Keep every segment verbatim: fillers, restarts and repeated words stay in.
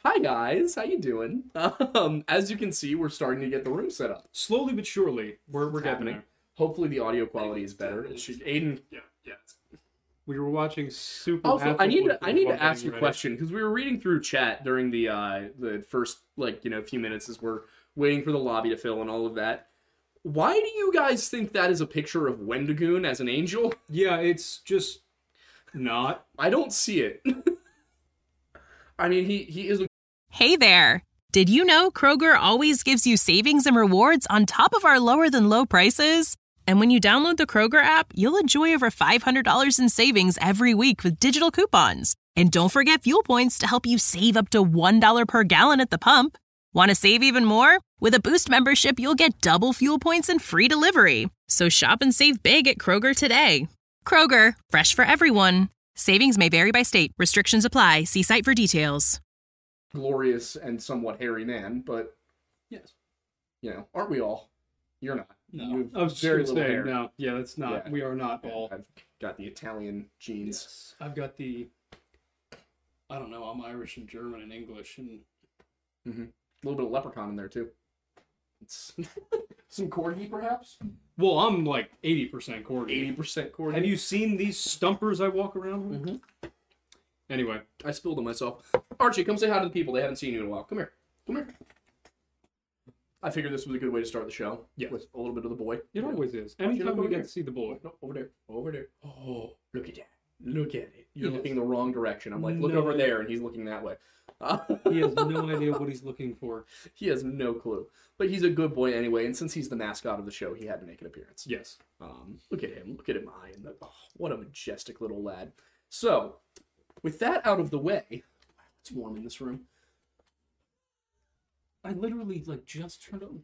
Hi guys, how you doing? Um, as you can see, we're starting to get the room set up. Slowly but surely, we're, we're It's getting happening. there. Hopefully the audio quality is better. It should, Aiden. Yeah, yeah. We were watching Super. Also, I need to I need to while ask getting you a ready. question because we were reading through chat during the uh the first like you know few minutes as we're waiting for the lobby to fill and all of that. Why do you guys think that is a picture of Wendigoon as an angel? Yeah, it's just not. I don't see it. I mean, he he is a Hey there! Did you know Kroger always gives you savings and rewards on top of our lower than low prices? And when you download the Kroger app, you'll enjoy over five hundred dollars in savings every week with digital coupons. And don't forget fuel points to help you save up to one dollar per gallon at the pump. Want to save even more? With a Boost membership, you'll get double fuel points and free delivery. So shop and save big at Kroger today. Kroger, fresh for everyone. Savings may vary by state. Restrictions apply. See site for details. glorious and somewhat hairy man, but Yes. you know, aren't we all? You're not. No. You have I was just very gonna little say, hair. no. Yeah, that's not. Yeah. We are not Yeah, all. I've got the Italian genes. Yes. I've got the. I don't know. I'm Irish and German and English and. A little bit of leprechaun in there too. It's some corgi, perhaps. Well, I'm like eighty percent corgi. Eighty percent corgi. Have you seen these stumpers I walk around with? Mhm. Anyway, I spilled them myself. Archie, come say hi to the people. They haven't seen you in a while. Come here. Come here. I figured this was a good way to start the show. Yes. With a little bit of the boy. it always is. Why don't you Anytime look we over get here? to see the boy. No, over there. Over there. Oh, look at that. Look at it. You're Yes. looking the wrong direction. I'm like, look No. over there, and he's looking that way. Uh, He has no idea what he's looking for. He has no clue. But he's a good boy anyway, and since he's the mascot of the show, he had to make an appearance. Yes. Um, look at him. Look at him eyeing the. Oh, what a majestic little lad. So, with that out of the way, it's warm in this room. I literally like just turned on.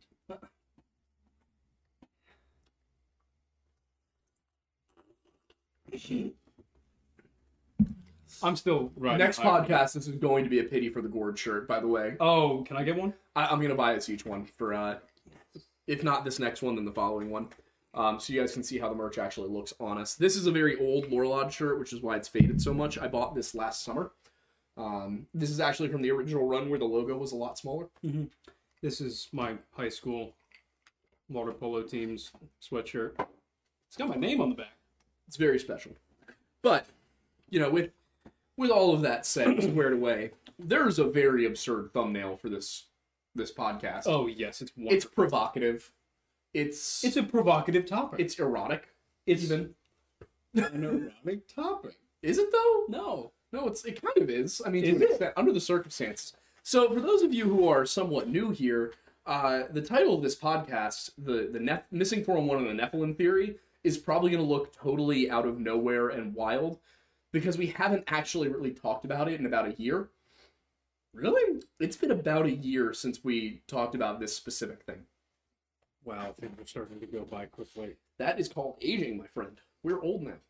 I'm still right. Next podcast, this is going to be a pity for the gourd shirt, by the way. Oh, can I get one? I, I'm going to buy us each one for, uh, if not this next one, then the following one. Um, so you guys can see how the merch actually looks on us. This is a very old Lorelod shirt, which is why it's faded so much. I bought this last summer. Um, this is actually from the original run where the logo was a lot smaller. This is my high school water polo team's sweatshirt. It's got my name on the back. It's very special. But, you know, with with all of that said, squared away, there's a very absurd thumbnail for this this podcast. Oh yes, it's wonderful. It's provocative. It's It's a provocative topic. it's erotic. it's even. an erotic topic. Is it though? No. No, it's it kind of is. I mean, to Is an it? extent, under the circumstances. So, for those of you who are somewhat new here, uh, the title of this podcast, the the Nep- Missing four oh one and the Nephilim Theory, is probably going to look totally out of nowhere and wild because we haven't actually really talked about it in about a year. Really? It's been about a year since we talked about this specific thing. Wow, things are starting to go by quickly. That is called aging, my friend. We're old now.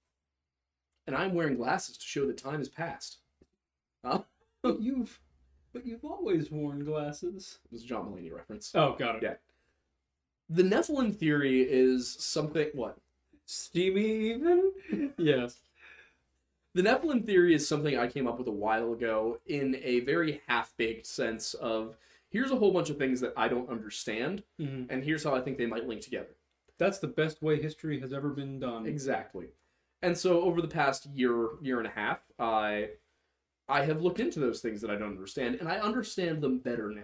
And I'm wearing glasses to show that time has passed. Huh? But you've, but you've always worn glasses. This is a John Mulaney reference. Oh, got it. Yeah. The Nephilim theory is something... What? Steamy even? Yes. The Nephilim theory is something I came up with a while ago in a very half-baked sense of, here's a whole bunch of things that I don't understand, Mhm. and here's how I think they might link together. That's the best way history has ever been done. Exactly. And so over the past year, year and a half, I I have looked into those things that I don't understand, and I understand them better now.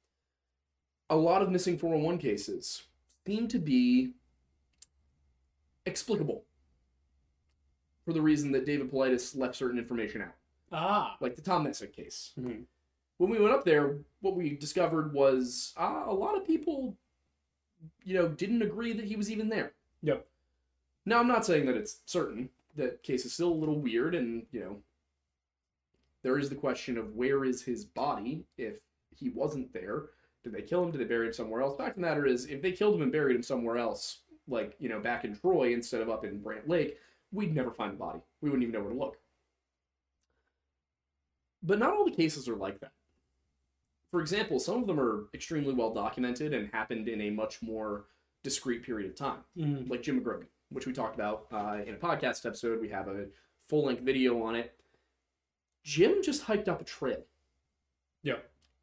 A lot of missing four oh one cases seem to be explicable for the reason that David Politis left certain information out, Ah. like the Tom Messick case. Mhm. When we went up there, what we discovered was uh, a lot of people, you know, didn't agree that he was even there. Yep. Now, I'm not saying that it's certain. That case is still a little weird, and, you know, there is the question of where is his body if he wasn't there? Did they kill him? Did they bury him somewhere else? Fact of the matter is, if they killed him and buried him somewhere else, like, you know, back in Troy instead of up in Brant Lake, we'd never find the body. We wouldn't even know where to look. But not all the cases are like that. For example, some of them are extremely well documented and happened in a much more discrete period of time. Mhm. Like Jim McGrogan, which we talked about uh, in a podcast episode. We have a full-length video on it. Jim just hiked up a trail.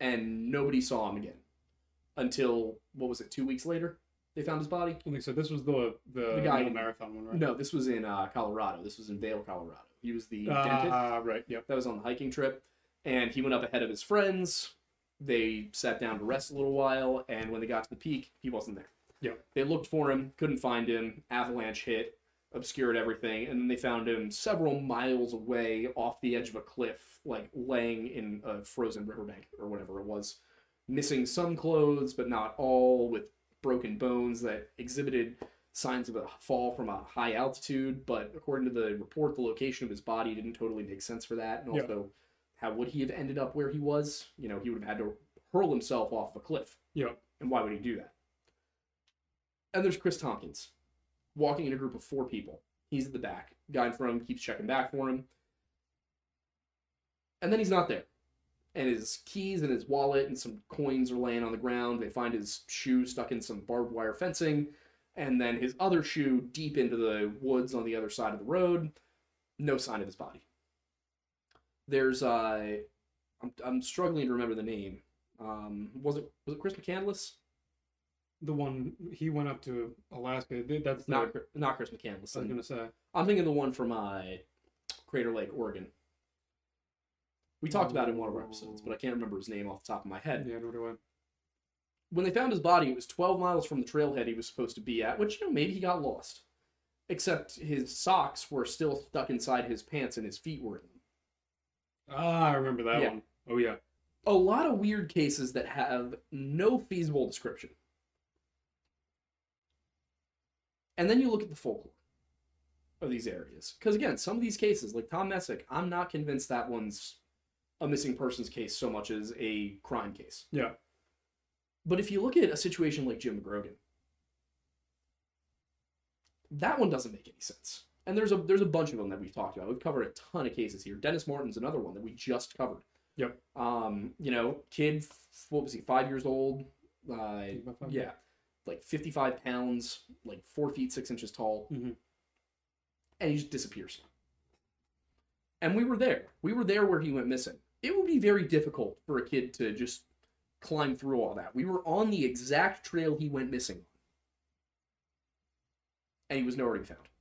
and nobody saw him again until, what was it, two weeks later? They found his body? I think so. This was the the, The guy middle in- marathon one, right? No, this was in uh, Colorado. This was in Vail, Colorado. He was the Ah, dentist right. Yep. that was on the hiking trip, and he went up ahead of his friends. They sat down to rest a little while, and when they got to the peak, he wasn't there. Yeah. They looked for him, couldn't find him. Avalanche hit, obscured everything, and then they found him several miles away off the edge of a cliff, like laying in a frozen riverbank or whatever it was, missing some clothes, but not all, with broken bones that exhibited signs of a fall from a high altitude. But according to the report, the location of his body didn't totally make sense for that. And Yeah. also, how would he have ended up where he was? You know, he would have had to hurl himself off a cliff. Yep. And why would he do that? And there's Chris Tompkins, walking in a group of four people. He's at the back. Guy in front of him keeps checking back for him. And then he's not there. And his keys and his wallet and some coins are laying on the ground. They find his shoe stuck in some barbed wire fencing. And then his other shoe deep into the woods on the other side of the road. No sign of his body. There's, uh, I'm, I'm struggling to remember the name. Um, was it was it Chris McCandless? The one he went up to Alaska. th- That's the, Not Chri- not Chris McCandless. I was gonna say. I'm thinking the one from uh, Crater Lake, Oregon. We talked about it in one of our episodes, but I can't remember his name off the top of my head. Yeah, nor do I. When they found his body, it was twelve miles from the trailhead he was supposed to be at, which, you know, maybe he got lost. Except his socks were still stuck inside his pants and his feet were in them. Ah, I remember that Yeah. one. Oh yeah. A lot of weird cases that have no feasible description. And then you look at the folklore of these areas. Because again, some of these cases, like Tom Messick, I'm not convinced that one's a missing persons case so much as a crime case. Yeah. But if you look at a situation like Jim McGrogan, that one doesn't make any sense. And there's a there's a bunch of them that we've talked about. We've covered a ton of cases here. Dennis Martin's another one that we just covered. Yep. Um, you know, kid, what was he, five years old? Uh, About five? yeah, like fifty-five pounds, like four feet six inches tall, Mhm. and he just disappears. And we were there. We were there where he went missing. It would be very difficult for a kid to just climb through all that. We were on the exact trail he went missing on, and he was nowhere to be found.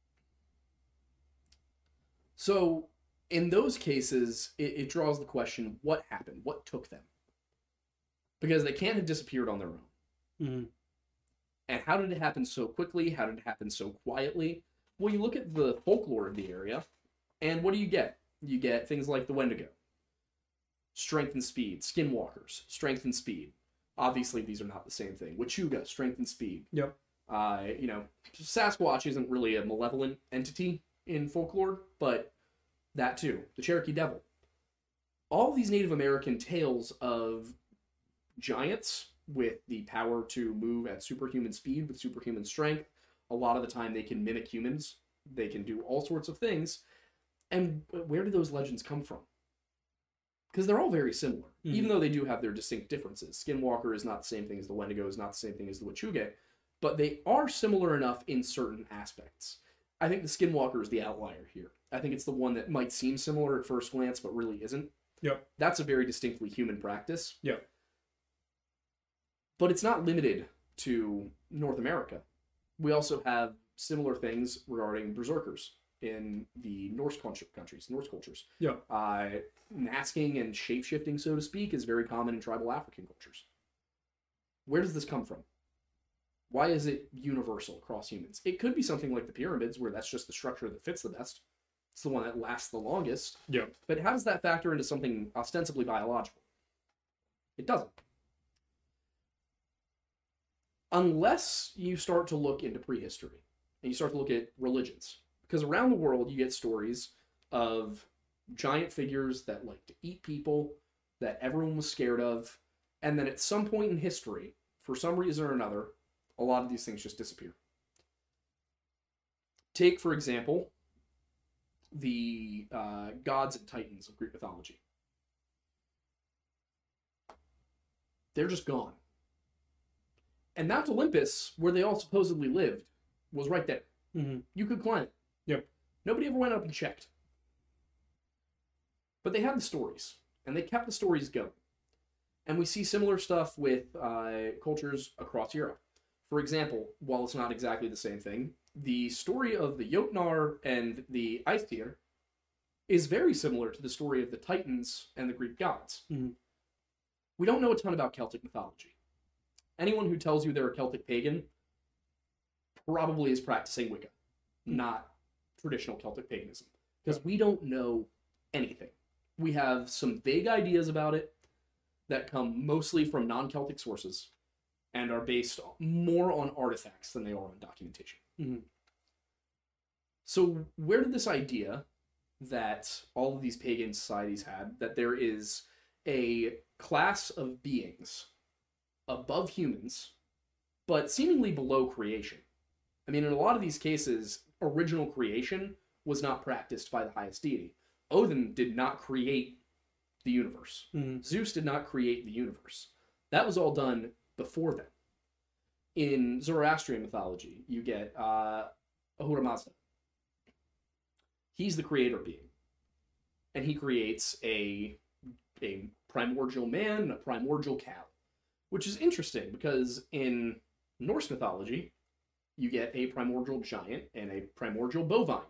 So, in those cases, it, it draws the question, what happened? What took them? Because they can't have disappeared on their own. Mm-hmm. And how did it happen so quickly? How did it happen so quietly? Well, you look at the folklore of the area, and what do you get? You get things like the Wendigo. Strength and speed. Skinwalkers. Strength and speed. Obviously, these are not the same thing. Wachuga. Strength and speed. Yep. Uh, you know, Sasquatch isn't really a malevolent entity in folklore, but that too. The Cherokee Devil. All these Native American tales of giants with the power to move at superhuman speed with superhuman strength. A lot of the time they can mimic humans. They can do all sorts of things. And where do those legends come from? Because they're all very similar, Mhm. even though they do have their distinct differences. Skinwalker is not the same thing as the Wendigo, is not the same thing as the Wachuga, but they are similar enough in certain aspects. I think the Skinwalker is the outlier here. I think it's the one that might seem similar at first glance, but really isn't. Yep. That's a very distinctly human practice. Yep. But it's not limited to North America. We also have similar things regarding berserkers in the Norse countries, Norse cultures. Yeah. Uh, masking and shape-shifting, so to speak, is very common in tribal African cultures. Where does this come from? Why is it universal across humans? It could be something like the pyramids, where that's just the structure that fits the best. It's the one that lasts the longest. Yeah. But how does that factor into something ostensibly biological? It doesn't. Unless you start to look into prehistory and you start to look at religions. Because around the world, you get stories of giant figures that like to eat people, that everyone was scared of, and then at some point in history, for some reason or another, a lot of these things just disappear. Take, for example, the uh, gods and titans of Greek mythology. They're just gone. And Mount Olympus, where they all supposedly lived, was right there. Mm-hmm. You could climb it. Yep. Nobody ever went up and checked. But they had the stories, and they kept the stories going. And we see similar stuff with uh, cultures across Europe. For example, while it's not exactly the same thing, the story of the Jotnar and the Aesir is very similar to the story of the Titans and the Greek gods. Mhm. We don't know a ton about Celtic mythology. Anyone who tells you they're a Celtic pagan probably is practicing Wicca, not traditional Celtic paganism. Because we don't know anything. We have some vague ideas about it that come mostly from non-Celtic sources and are based more on artifacts than they are on documentation. Mhm. So where did this idea that all of these pagan societies had, that there is a class of beings above humans, but seemingly below creation? I mean, in a lot of these cases, original creation was not practiced by the highest deity. Odin did not create the universe. Mhm. Zeus did not create the universe. That was all done before them. In Zoroastrian mythology, you get uh, Ahura Mazda. He's the creator being. And he creates a, a primordial man and a primordial cow. Which is interesting, because in Norse mythology, you get a primordial giant and a primordial bovine.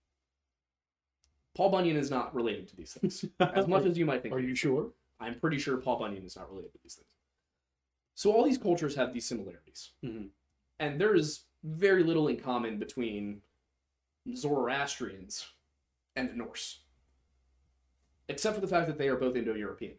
Paul Bunyan is not related to these things, as much as you might think. Are you sure? I'm pretty sure Paul Bunyan is not related to these things. So all these cultures have these similarities. Mm-hmm. And there is very little in common between Zoroastrians and the Norse. Except for the fact that they are both Indo-European.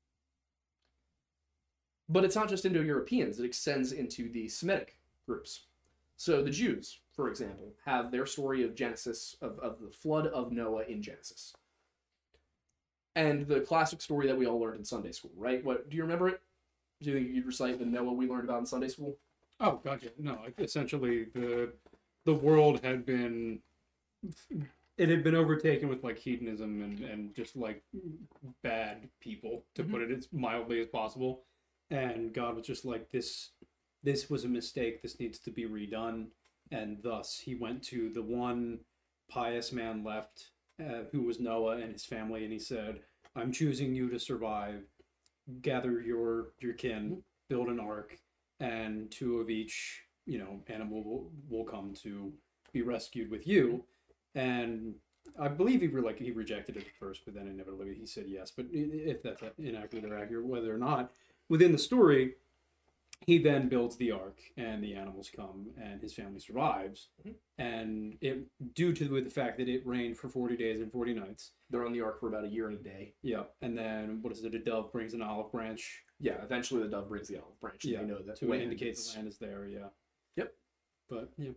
But it's not just Indo-Europeans, it extends into the Semitic groups. So the Jews, for example, have their story of Genesis, of, of the flood of Noah in Genesis. And the classic story that we all learned in Sunday school, right? What, do you remember it? Do you think you'd recite the Noah we learned about in Sunday school? Oh, gotcha. No, essentially the the world had been it had been overtaken with like hedonism and, and just like bad people, to Mhm. put it as mildly as possible. And God was just like, this this was a mistake, this needs to be redone. And thus he went to the one pious man left, uh, who was Noah and his family, and he said, I'm choosing you to survive. Gather your your kin, build an ark, and two of each, you know, animal will, will come to be rescued with you. And I believe he were like he rejected it at first, but then inevitably he said yes. But if that's inaccurate or accurate, whether or not, within the story, he then builds the ark, and the animals come, and his family survives. Mhm. And it, due to the fact that it rained for forty days and forty nights. They're on the ark for about a year and a day. Yeah, and then what is it? A dove brings an olive branch. Yeah, eventually the dove brings the olive branch, and Yeah, they know that to land indicate is- the land is there. Yeah. Yep. But yeah.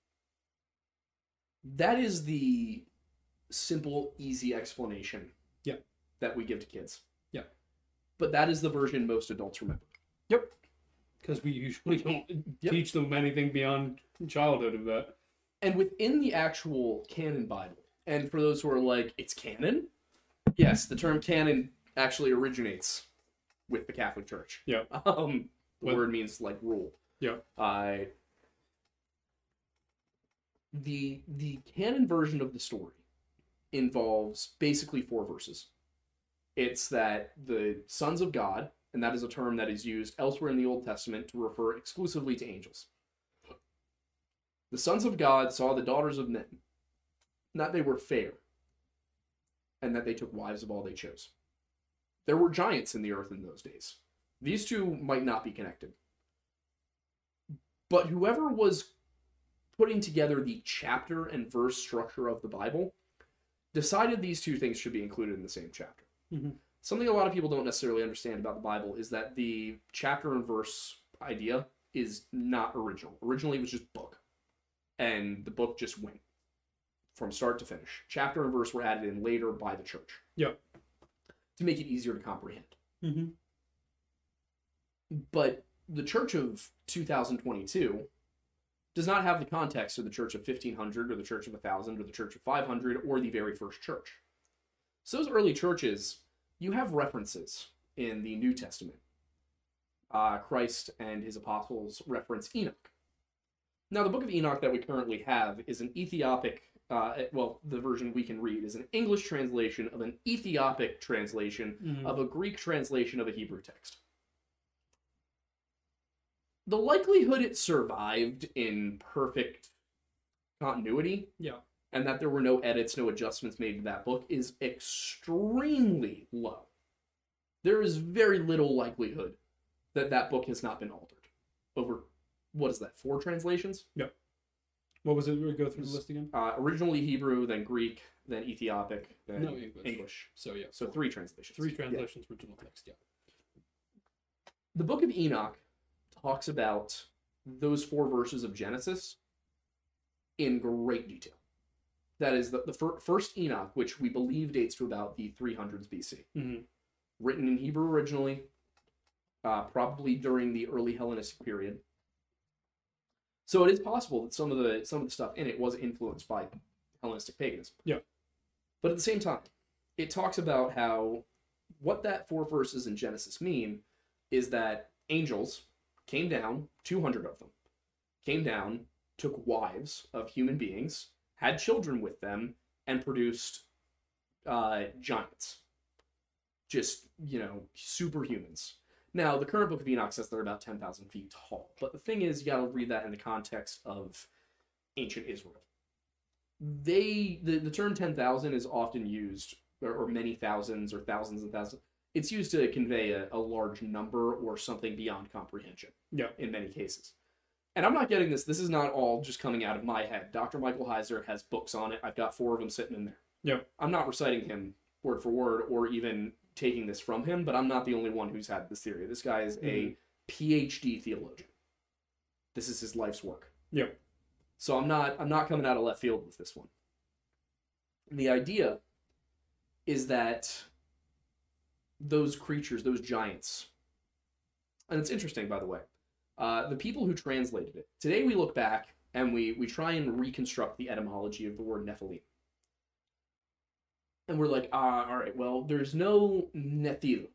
That is the simple, easy explanation Yeah. that we give to kids. Yeah. But that is the version most adults remember. Yep. Because we usually don't Yep. teach them anything beyond childhood of that. And within the actual canon Bible, and for those who are like, it's canon? Yes, the term canon actually originates with the Catholic Church. Yeah. Um, the What- word means like rule. Yeah. Uh, the the canon version of the story involves basically four verses. It's that the sons of God, and that is a term that is used elsewhere in the Old Testament to refer exclusively to angels. The sons of God saw the daughters of men, that they were fair, and that they took wives of all they chose. There were giants in the earth in those days. These two might not be connected. But whoever was putting together the chapter and verse structure of the Bible decided these two things should be included in the same chapter. Mm-hmm. Something a lot of people don't necessarily understand about the Bible is that the chapter and verse idea is not original. Originally, it was just book. And the book just went from start to finish. Chapter and verse were added in later by the church. Yeah. To make it easier to comprehend. Mm-hmm. But the church of two thousand twenty-two does not have the context of the church of fifteen hundred or the church of one thousand or the church of five hundred or the very first church. So those early churches, you have references in the New Testament. Uh, Christ and his apostles reference Enoch. Now, the book of Enoch that we currently have is an Ethiopic, uh, well, the version we can read is an English translation of an Ethiopic translation Mm-hmm. of a Greek translation of a Hebrew text. the likelihood it survived in perfect continuity, Yeah. and that there were no edits, no adjustments made to that book is extremely low. There is very little likelihood that that book has not been altered over, what is that, four translations? Yep. What was it? We go through the list again. Uh, originally Hebrew, then Greek, then Ethiopic, then No, English. English. So yeah. So three translations. Three Yeah. translations, original text. Yeah. The Book of Enoch talks about those four verses of Genesis in great detail. That is the, the fir- first Enoch, which we believe dates to about the three hundreds B C. Mm-hmm. Written in Hebrew originally, uh, probably during the early Hellenistic period. So it is possible that some of the some of the stuff in it was influenced by Hellenistic paganism. Yeah. But at the same time, it talks about how what that four verses in Genesis mean is that angels came down, two hundred of them, came down, took wives of human beings, had children with them, and produced uh, giants. Just, you know, superhumans. Now, the current Book of Enoch says they're about ten thousand feet tall. But the thing is, you got to read that in the context of ancient Israel. They, the, the term ten thousand is often used, or, or many thousands, or thousands and thousands. It's used to convey a, a large number or something beyond comprehension. Yeah. In many cases. And I'm not getting this. This is not all just coming out of my head. Doctor Michael Heiser has books on it. I've got four of them sitting in there. Yeah. I'm not reciting him word for word or even taking this from him, but I'm not the only one who's had this theory. This guy is Mm-hmm. a P H D theologian. This is his life's work. Yeah. So I'm not I'm not coming out of left field with this one. The idea is that those creatures, those giants, and it's interesting, by the way, uh, the people who translated it, today we look back and we, we try and reconstruct the etymology of the word Nephilim. And we're like, ah, all right, well, there's no Nephil.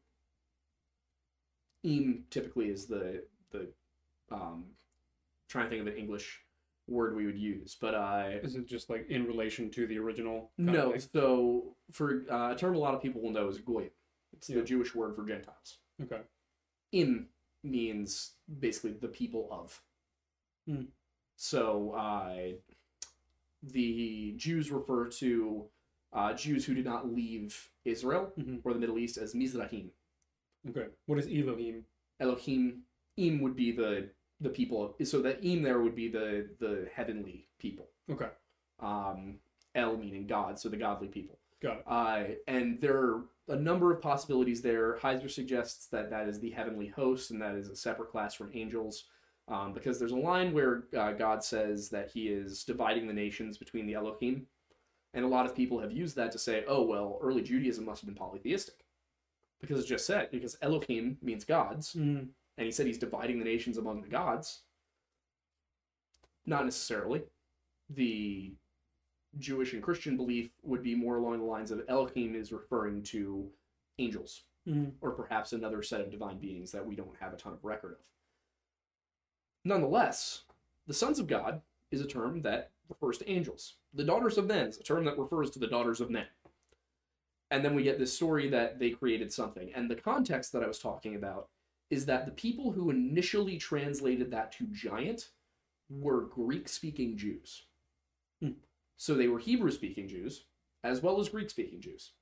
Im typically is the, the um, trying to think of an English word we would use, but uh, Is it just like in relation to the original? kind no, of thing? so for uh, a term a lot of people will know is goyim. It's Yeah. the Jewish word for Gentiles. Okay. Im means basically the people of. Hmm. So uh, the Jews refer to uh, Jews who did not leave Israel Mhm. or the Middle East as Mizrahim. Okay. What is Elohim? Elohim, Im would be the the people of, so that Im there would be the the heavenly people. Okay. Um, El meaning God, so the godly people. Got it. Uh, and there are a number of possibilities there. Heiser suggests that that is the heavenly host, and that is a separate class from angels, um, because there's a line where uh, God says that he is dividing the nations between the Elohim, and a lot of people have used that to say, oh, well, early Judaism must have been polytheistic, because it's just said, because Elohim means gods, Mm. and he said he's dividing the nations among the gods. Not necessarily. The Jewish and Christian belief would be more along the lines of Elohim is referring to angels, Mm. or perhaps another set of divine beings that we don't have a ton of record of. Nonetheless, the sons of God is a term that refers to angels. The daughters of men is a term that refers to the daughters of men. And then we get this story that they created something. And the context that I was talking about is that the people who initially translated that to giant were Greek-speaking Jews. Hmm. So they were Hebrew-speaking Jews, as well as Greek-speaking Jews.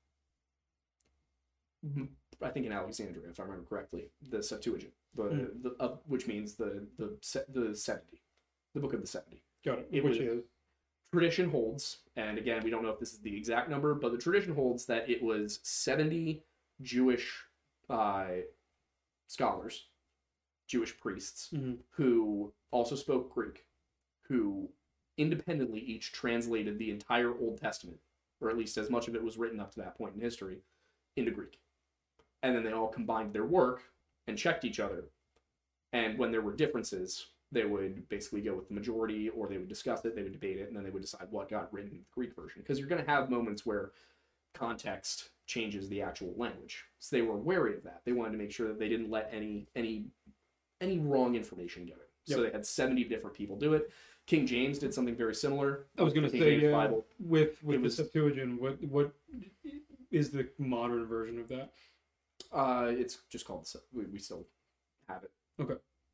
I think in Alexandria, if I remember correctly, the Septuagint, the, Hmm. the uh, which means the the se- the seventy, the book of the seventy. Got it. It Which was- is Tradition holds, and again, we don't know if this is the exact number, but the tradition holds that it was seventy Jewish uh, scholars, Jewish priests, Mhm. who also spoke Greek, who independently each translated the entire Old Testament, or at least as much of it was written up to that point in history, into Greek. And then they all combined their work and checked each other. And when there were differences, they would basically go with the majority, or they would discuss it, they would debate it, and then they would decide what got written in the Greek version. Because you're going to have moments where context changes the actual language. So they were wary of that. They wanted to make sure that they didn't let any any any wrong information get it. So Yep. they had seventy different people do it. King James did something very similar. I was going to King say James yeah, Bible. with with It was- the Septuagint. What what is the modern version of that? Uh, it's just called the Se- we, we still have it. Okay.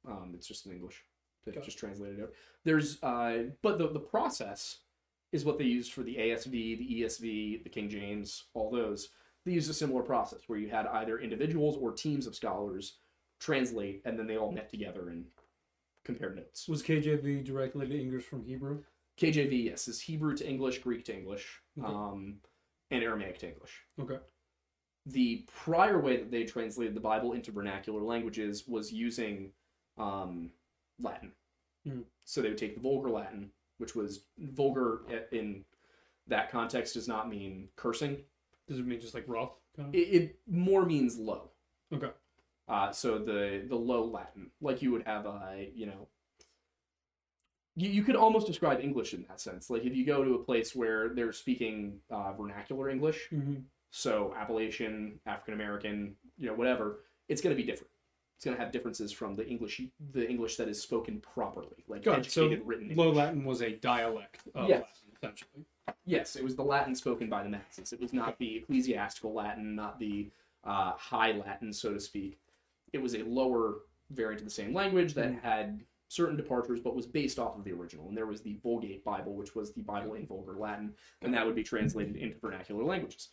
Um, it's just in English. It's Got it. just translated out. There's, uh, but the the process is what they used for the A S V, the E S V, the King James, all those. They used a similar process where you had either individuals or teams of scholars translate, and then they all met together and compared notes. Was K J V directly to English from Hebrew? K J V, yes, is Hebrew to English, Greek to English, Okay. um, and Aramaic to English. Okay. The prior way that they translated the Bible into vernacular languages was using um, Latin. Mhm. So they would take the Vulgar Latin, which was vulgar in that context does not mean cursing. Does it mean just like rough? Kind of? It, it more means low. Okay. Uh, so the the low Latin, like you would have a, you know, you, you could almost describe English in that sense. Like if you go to a place where they're speaking uh, vernacular English, Mm-hmm. so Appalachian, African American, you know, whatever, it's going to be different. It's going to have differences from the English, the English that is spoken properly, like Got it. So educated written Low English. Latin was a dialect of Yes. Latin, essentially. Yes, it was the Latin spoken by the masses. It was not the ecclesiastical Latin, not the uh, high Latin, so to speak. It was a lower variant of the same language that Mm. had certain departures, but was based off of the original. And there was the Vulgate Bible, which was the Bible in Vulgar Latin, and that would be translated into vernacular languages.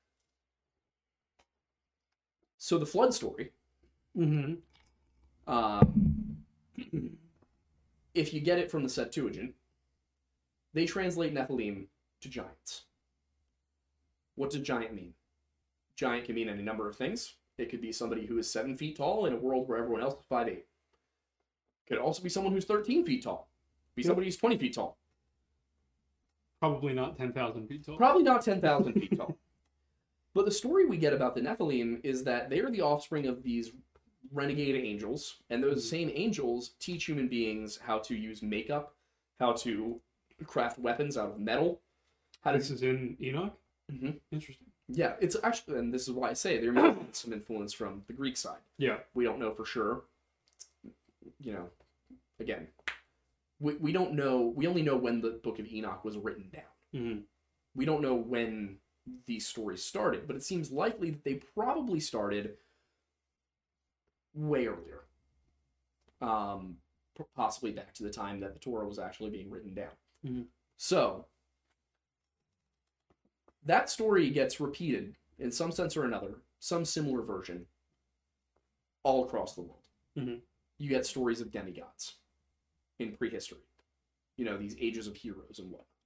So the flood story, Mm-hmm. um, if you get it from the Septuagint, they translate Nephilim to giants. What does giant mean? Giant can mean any number of things. It could be somebody who is seven feet tall in a world where everyone else is five eight. Could also be someone who's thirteen feet tall. Be Yep. somebody who's twenty feet tall. Probably not ten thousand feet tall. Probably not ten thousand feet tall. But the story we get about the Nephilim is that they are the offspring of these renegade angels, and those Mhm. same angels teach human beings how to use makeup, how to craft weapons out of metal, how to This is in Enoch? Mhm. Interesting. Yeah, it's actually, and this is why I say there may be some influence from the Greek side. Yeah. We don't know for sure. You know, again, we, we don't know, we only know when the Book of Enoch was written down. Mm-hmm. We don't know when these stories started, but it seems likely that they probably started way earlier. Um, p- possibly back to the time that the Torah was actually being written down. Mhm. So, that story gets repeated in some sense or another, some similar version, all across the world. Mhm. You get stories of demigods in prehistory. You know, these ages of heroes and whatnot.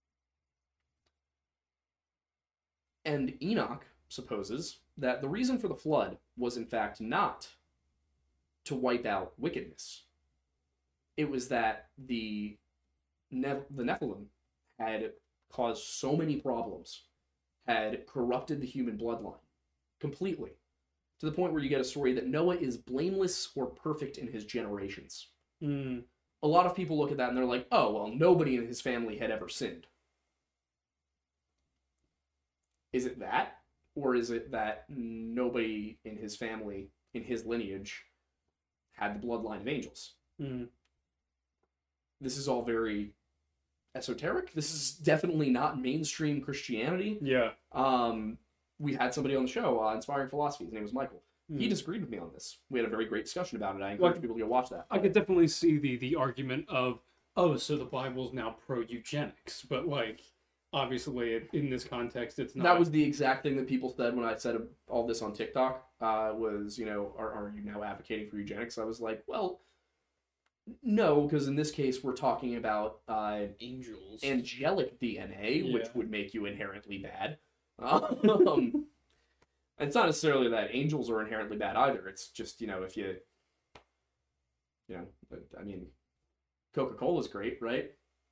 And Enoch supposes that the reason for the flood was in fact not to wipe out wickedness. It was that the ne- the Nephilim had caused so many problems, had corrupted the human bloodline completely, to the point where you get a story that Noah is blameless or perfect in his generations. Mm. A lot of people look at that and they're like, oh, well, nobody in his family had ever sinned. Is it that? Or is it that nobody in his family, in his lineage, had the bloodline of angels? Mm. This is all very esoteric. This is definitely not mainstream Christianity. Yeah. Um, we had somebody on the show, uh, Inspiring Philosophy. His name was Michael. He Mm. disagreed with me on this. We had a very great discussion about it. I encourage Well, people to go watch that. I could definitely see the the argument of, oh, so the Bible's now pro eugenics, but like, obviously, it, in this context, it's not. That was the exact thing that people said when I said all this on TikTok. Uh, was, you know, are are you now advocating for eugenics? I was like, well, no, because in this case we're talking about uh, angels. angelic D N A, which Yeah. would make you inherently bad. Um, it's not necessarily that angels are inherently bad either. It's just, you know, if you, you know, I mean, Coca-Cola's great, right?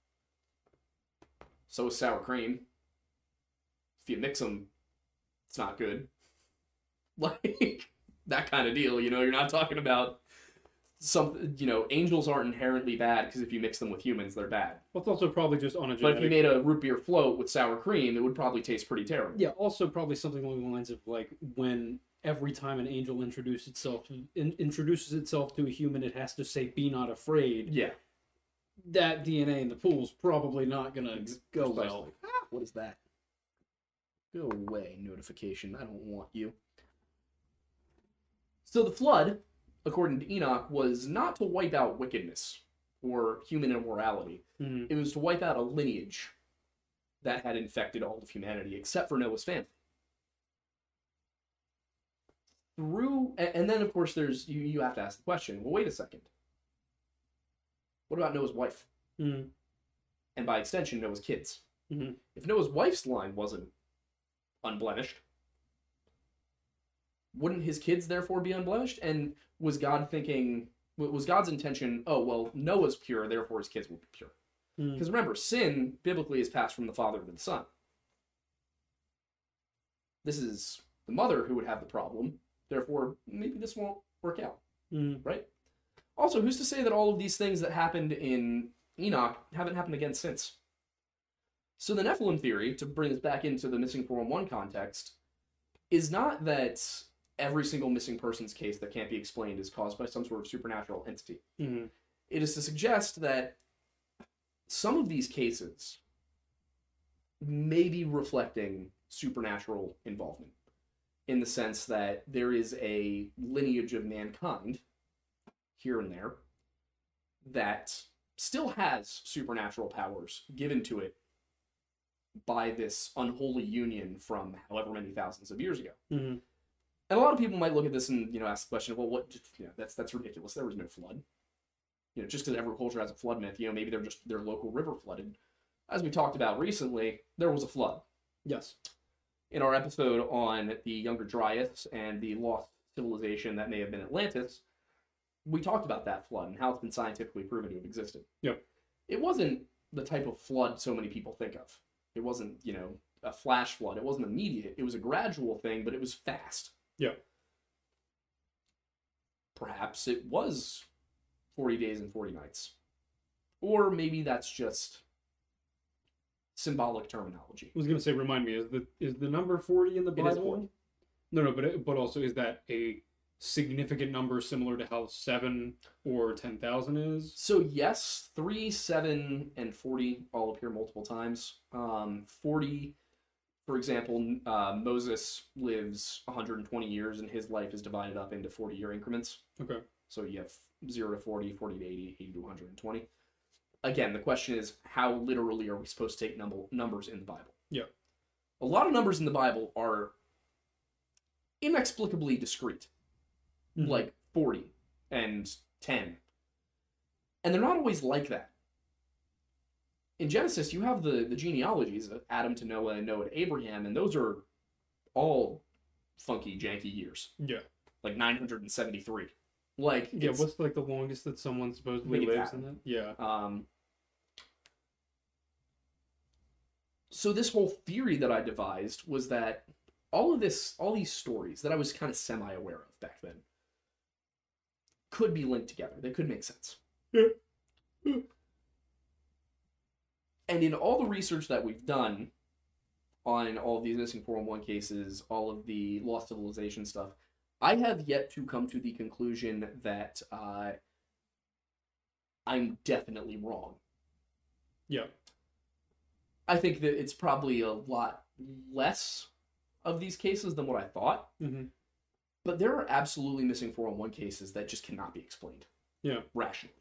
So is sour cream. If you mix them, it's not good. Like, that kind of deal, you know, you're not talking about some, you know, angels aren't inherently bad because if you mix them with humans, they're bad. Well, it's also probably just on a But if genetic. you made a root beer float with sour cream, it would probably taste pretty terrible. Yeah, also probably something along the lines of like when every time an angel introduces itself in, introduces itself to a human, it has to say "Be not afraid." Yeah. That D N A in the pool's probably not gonna go Precisely. well. Ah, what is that? Go away, notification. I don't want you. So the flood according to Enoch, was not to wipe out wickedness or human immorality. Mm-hmm. It was to wipe out a lineage that had infected all of humanity, except for Noah's family. Through, and then of course there's, you, you have to ask the question, well, wait a second. What about Noah's wife? Mm-hmm. And by extension, Noah's kids. Mm-hmm. If Noah's wife's line wasn't unblemished, wouldn't his kids therefore be unblemished? And was God thinking, was God's intention, oh, well, Noah's pure, therefore his kids will be pure? Because mm. remember, sin biblically is passed from the father to the son. This is the mother who would have the problem, therefore maybe this won't work out, mm. right? Also, who's to say that all of these things that happened in Enoch haven't happened again since? So the Nephilim theory, to bring us back into the missing four one one context, is not that every single missing person's case that can't be explained is caused by some sort of supernatural entity. Mm-hmm. It is to suggest that some of these cases may be reflecting supernatural involvement, in the sense that there is a lineage of mankind here and there that still has supernatural powers given to it by this unholy union from however many thousands of years ago. Mm-hmm. And a lot of people might look at this and, you know, ask the question, well, what, you know, that's that's ridiculous. There was no flood. You know, just because every culture has a flood myth, you know, maybe they're just, their local river flooded. As we talked about recently, there was a flood. Yes. In our episode on the Younger Dryas and the lost civilization that may have been Atlantis, we talked about that flood and how it's been scientifically proven to have existed. Yep. It wasn't the type of flood so many people think of. It wasn't, you know, a flash flood. It wasn't immediate. It was a gradual thing, but it was fast. Yeah. Perhaps it was forty days and forty nights. Or maybe that's just symbolic terminology. I was going to say, remind me, is the is the number forty in the Bible? It is forty. No, no, but it, but also, is that a significant number similar to how seven or ten thousand is? So yes, three, seven, and forty all appear multiple times. Um, forty, for example, uh, Moses lives one hundred twenty years, and his life is divided up into forty-year increments. Okay. So you have zero to forty, forty to eighty, eighty to one hundred twenty. Again, the question is, how literally are we supposed to take number, numbers in the Bible? Yeah. A lot of numbers in the Bible are inexplicably discrete. Mm-hmm. Like forty and ten. And they're not always like that. In Genesis, you have the, the genealogies of Adam to Noah and Noah to Abraham, and those are all funky, janky years. Yeah. Like nine hundred seventy-three. Like, yeah, what's like the longest that someone supposedly lives in that? Yeah. Um, so this whole theory that I devised was that all of this, all these stories that I was kind of semi-aware of back then, could be linked together. They could make sense. Yeah. And in all the research that we've done on all of these missing four one one cases, all of the lost civilization stuff, I have yet to come to the conclusion that uh, I'm definitely wrong. Yeah. I think that it's probably a lot less of these cases than what I thought. Mm-hmm. But there are absolutely missing four one one cases that just cannot be explained. Yeah. Rationally.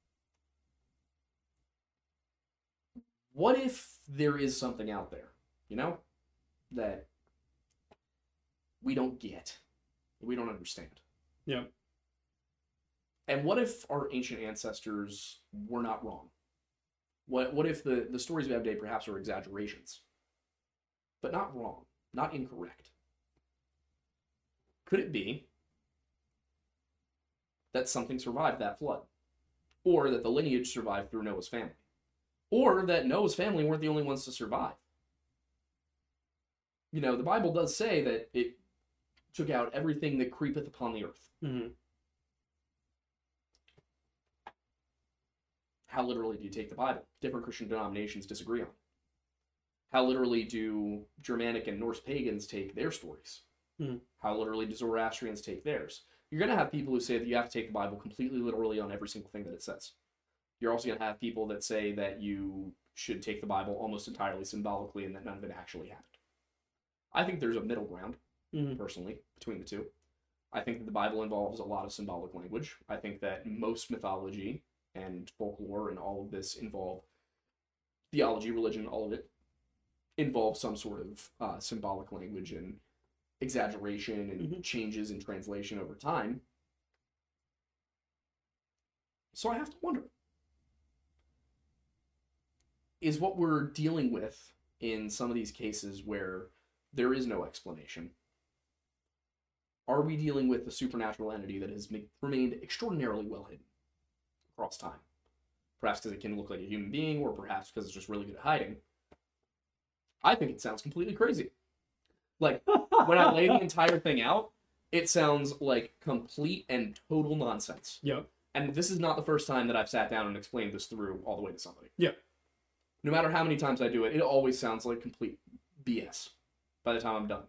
What if there is something out there, you know, that we don't get, we don't understand? Yeah. And what if our ancient ancestors were not wrong? What what if the, the stories we have today perhaps are exaggerations, but not wrong, not incorrect? Could it be that something survived that flood? Or that the lineage survived through Noah's family? Or that Noah's family weren't the only ones to survive? You know, the Bible does say that it took out everything that creepeth upon the earth. Mm-hmm. How literally do you take the Bible? Different Christian denominations disagree on. How literally do Germanic and Norse pagans take their stories? Mm-hmm. How literally do Zoroastrians take theirs? You're going to have people who say that you have to take the Bible completely literally on every single thing that it says. You're also going to have people that say that you should take the Bible almost entirely symbolically and that none of it actually happened. I think there's a middle ground, mm-hmm. personally, between the two. I think that the Bible involves a lot of symbolic language. I think that most mythology and folklore and all of this involve theology, religion, all of it involves some sort of uh, symbolic language and exaggeration and Mhm. changes in translation over time. So I have to wonder, is what we're dealing with in some of these cases where there is no explanation, are we dealing with a supernatural entity that has ma- remained extraordinarily well hidden across time? Perhaps because it can look like a human being, or perhaps because it's just really good at hiding. I think it sounds completely crazy. Like, when I lay the entire thing out, it sounds like complete and total nonsense. Yep. And this is not the first time that I've sat down and explained this through all the way to somebody. Yeah. No matter how many times I do it, it always sounds like complete B S by the time I'm done.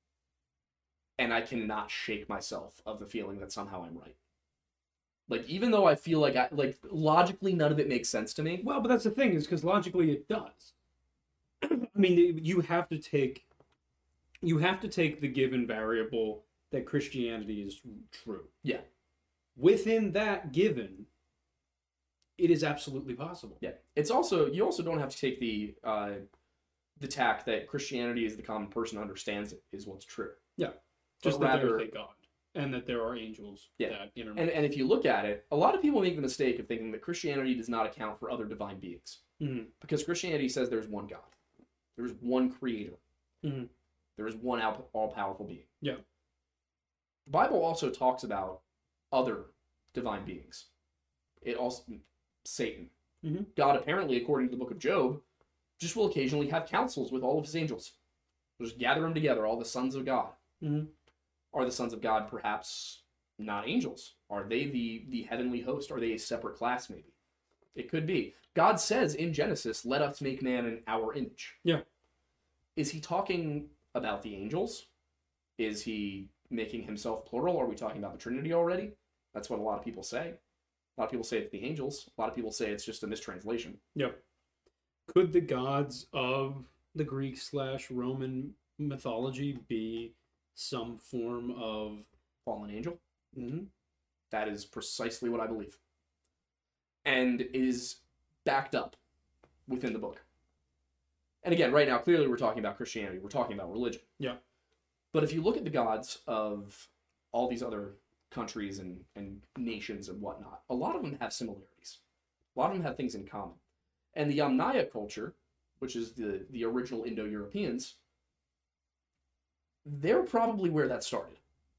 And I cannot shake myself of the feeling that somehow I'm right. Like, even though I feel like, I, like, logically none of it makes sense to me. Well, but that's the thing, is because logically it does. I mean, you have to take, you have to take the given variable that Christianity is true. Yeah. Within that given, it is absolutely possible. Yeah. It's also, you also don't have to take the, uh, the tack that Christianity as the common person understands it is what's true. Yeah. Just But that rather- there's a God, and that there are angels Yeah. that intermix. And, and if you look at it, a lot of people make the mistake of thinking that Christianity does not account for other divine beings. Mhm. Because Christianity says there's one God. There's one creator. Mhm. There is one all- all-powerful being. Yeah. The Bible also talks about other divine beings. It also, Satan. Mhm. God, apparently, according to the book of Job, just will occasionally have councils with all of his angels. Just gather them together, all the sons of God. Mhm. Are the sons of God perhaps not angels? Are they the, the heavenly host? Are they a separate class, maybe? It could be. God says in Genesis, let us make man in our image. Yeah. Is he talking about the angels? Is he making himself plural? Are we talking about the Trinity already? That's what a lot of people say. A lot of people say it's the angels. A lot of people say it's just a mistranslation. Yep. Could the gods of the Greek slash Roman mythology be some form of... Fallen angel? Mhm. That is precisely what I believe. And is backed up within the book. And again, right now, clearly we're talking about Christianity. We're talking about religion. Yeah. But if you look at the gods of all these other countries and, and nations and whatnot, a lot of them have similarities. A lot of them have things in common. And the Yamnaya culture, which is the, the original Indo-Europeans, they're probably where that started.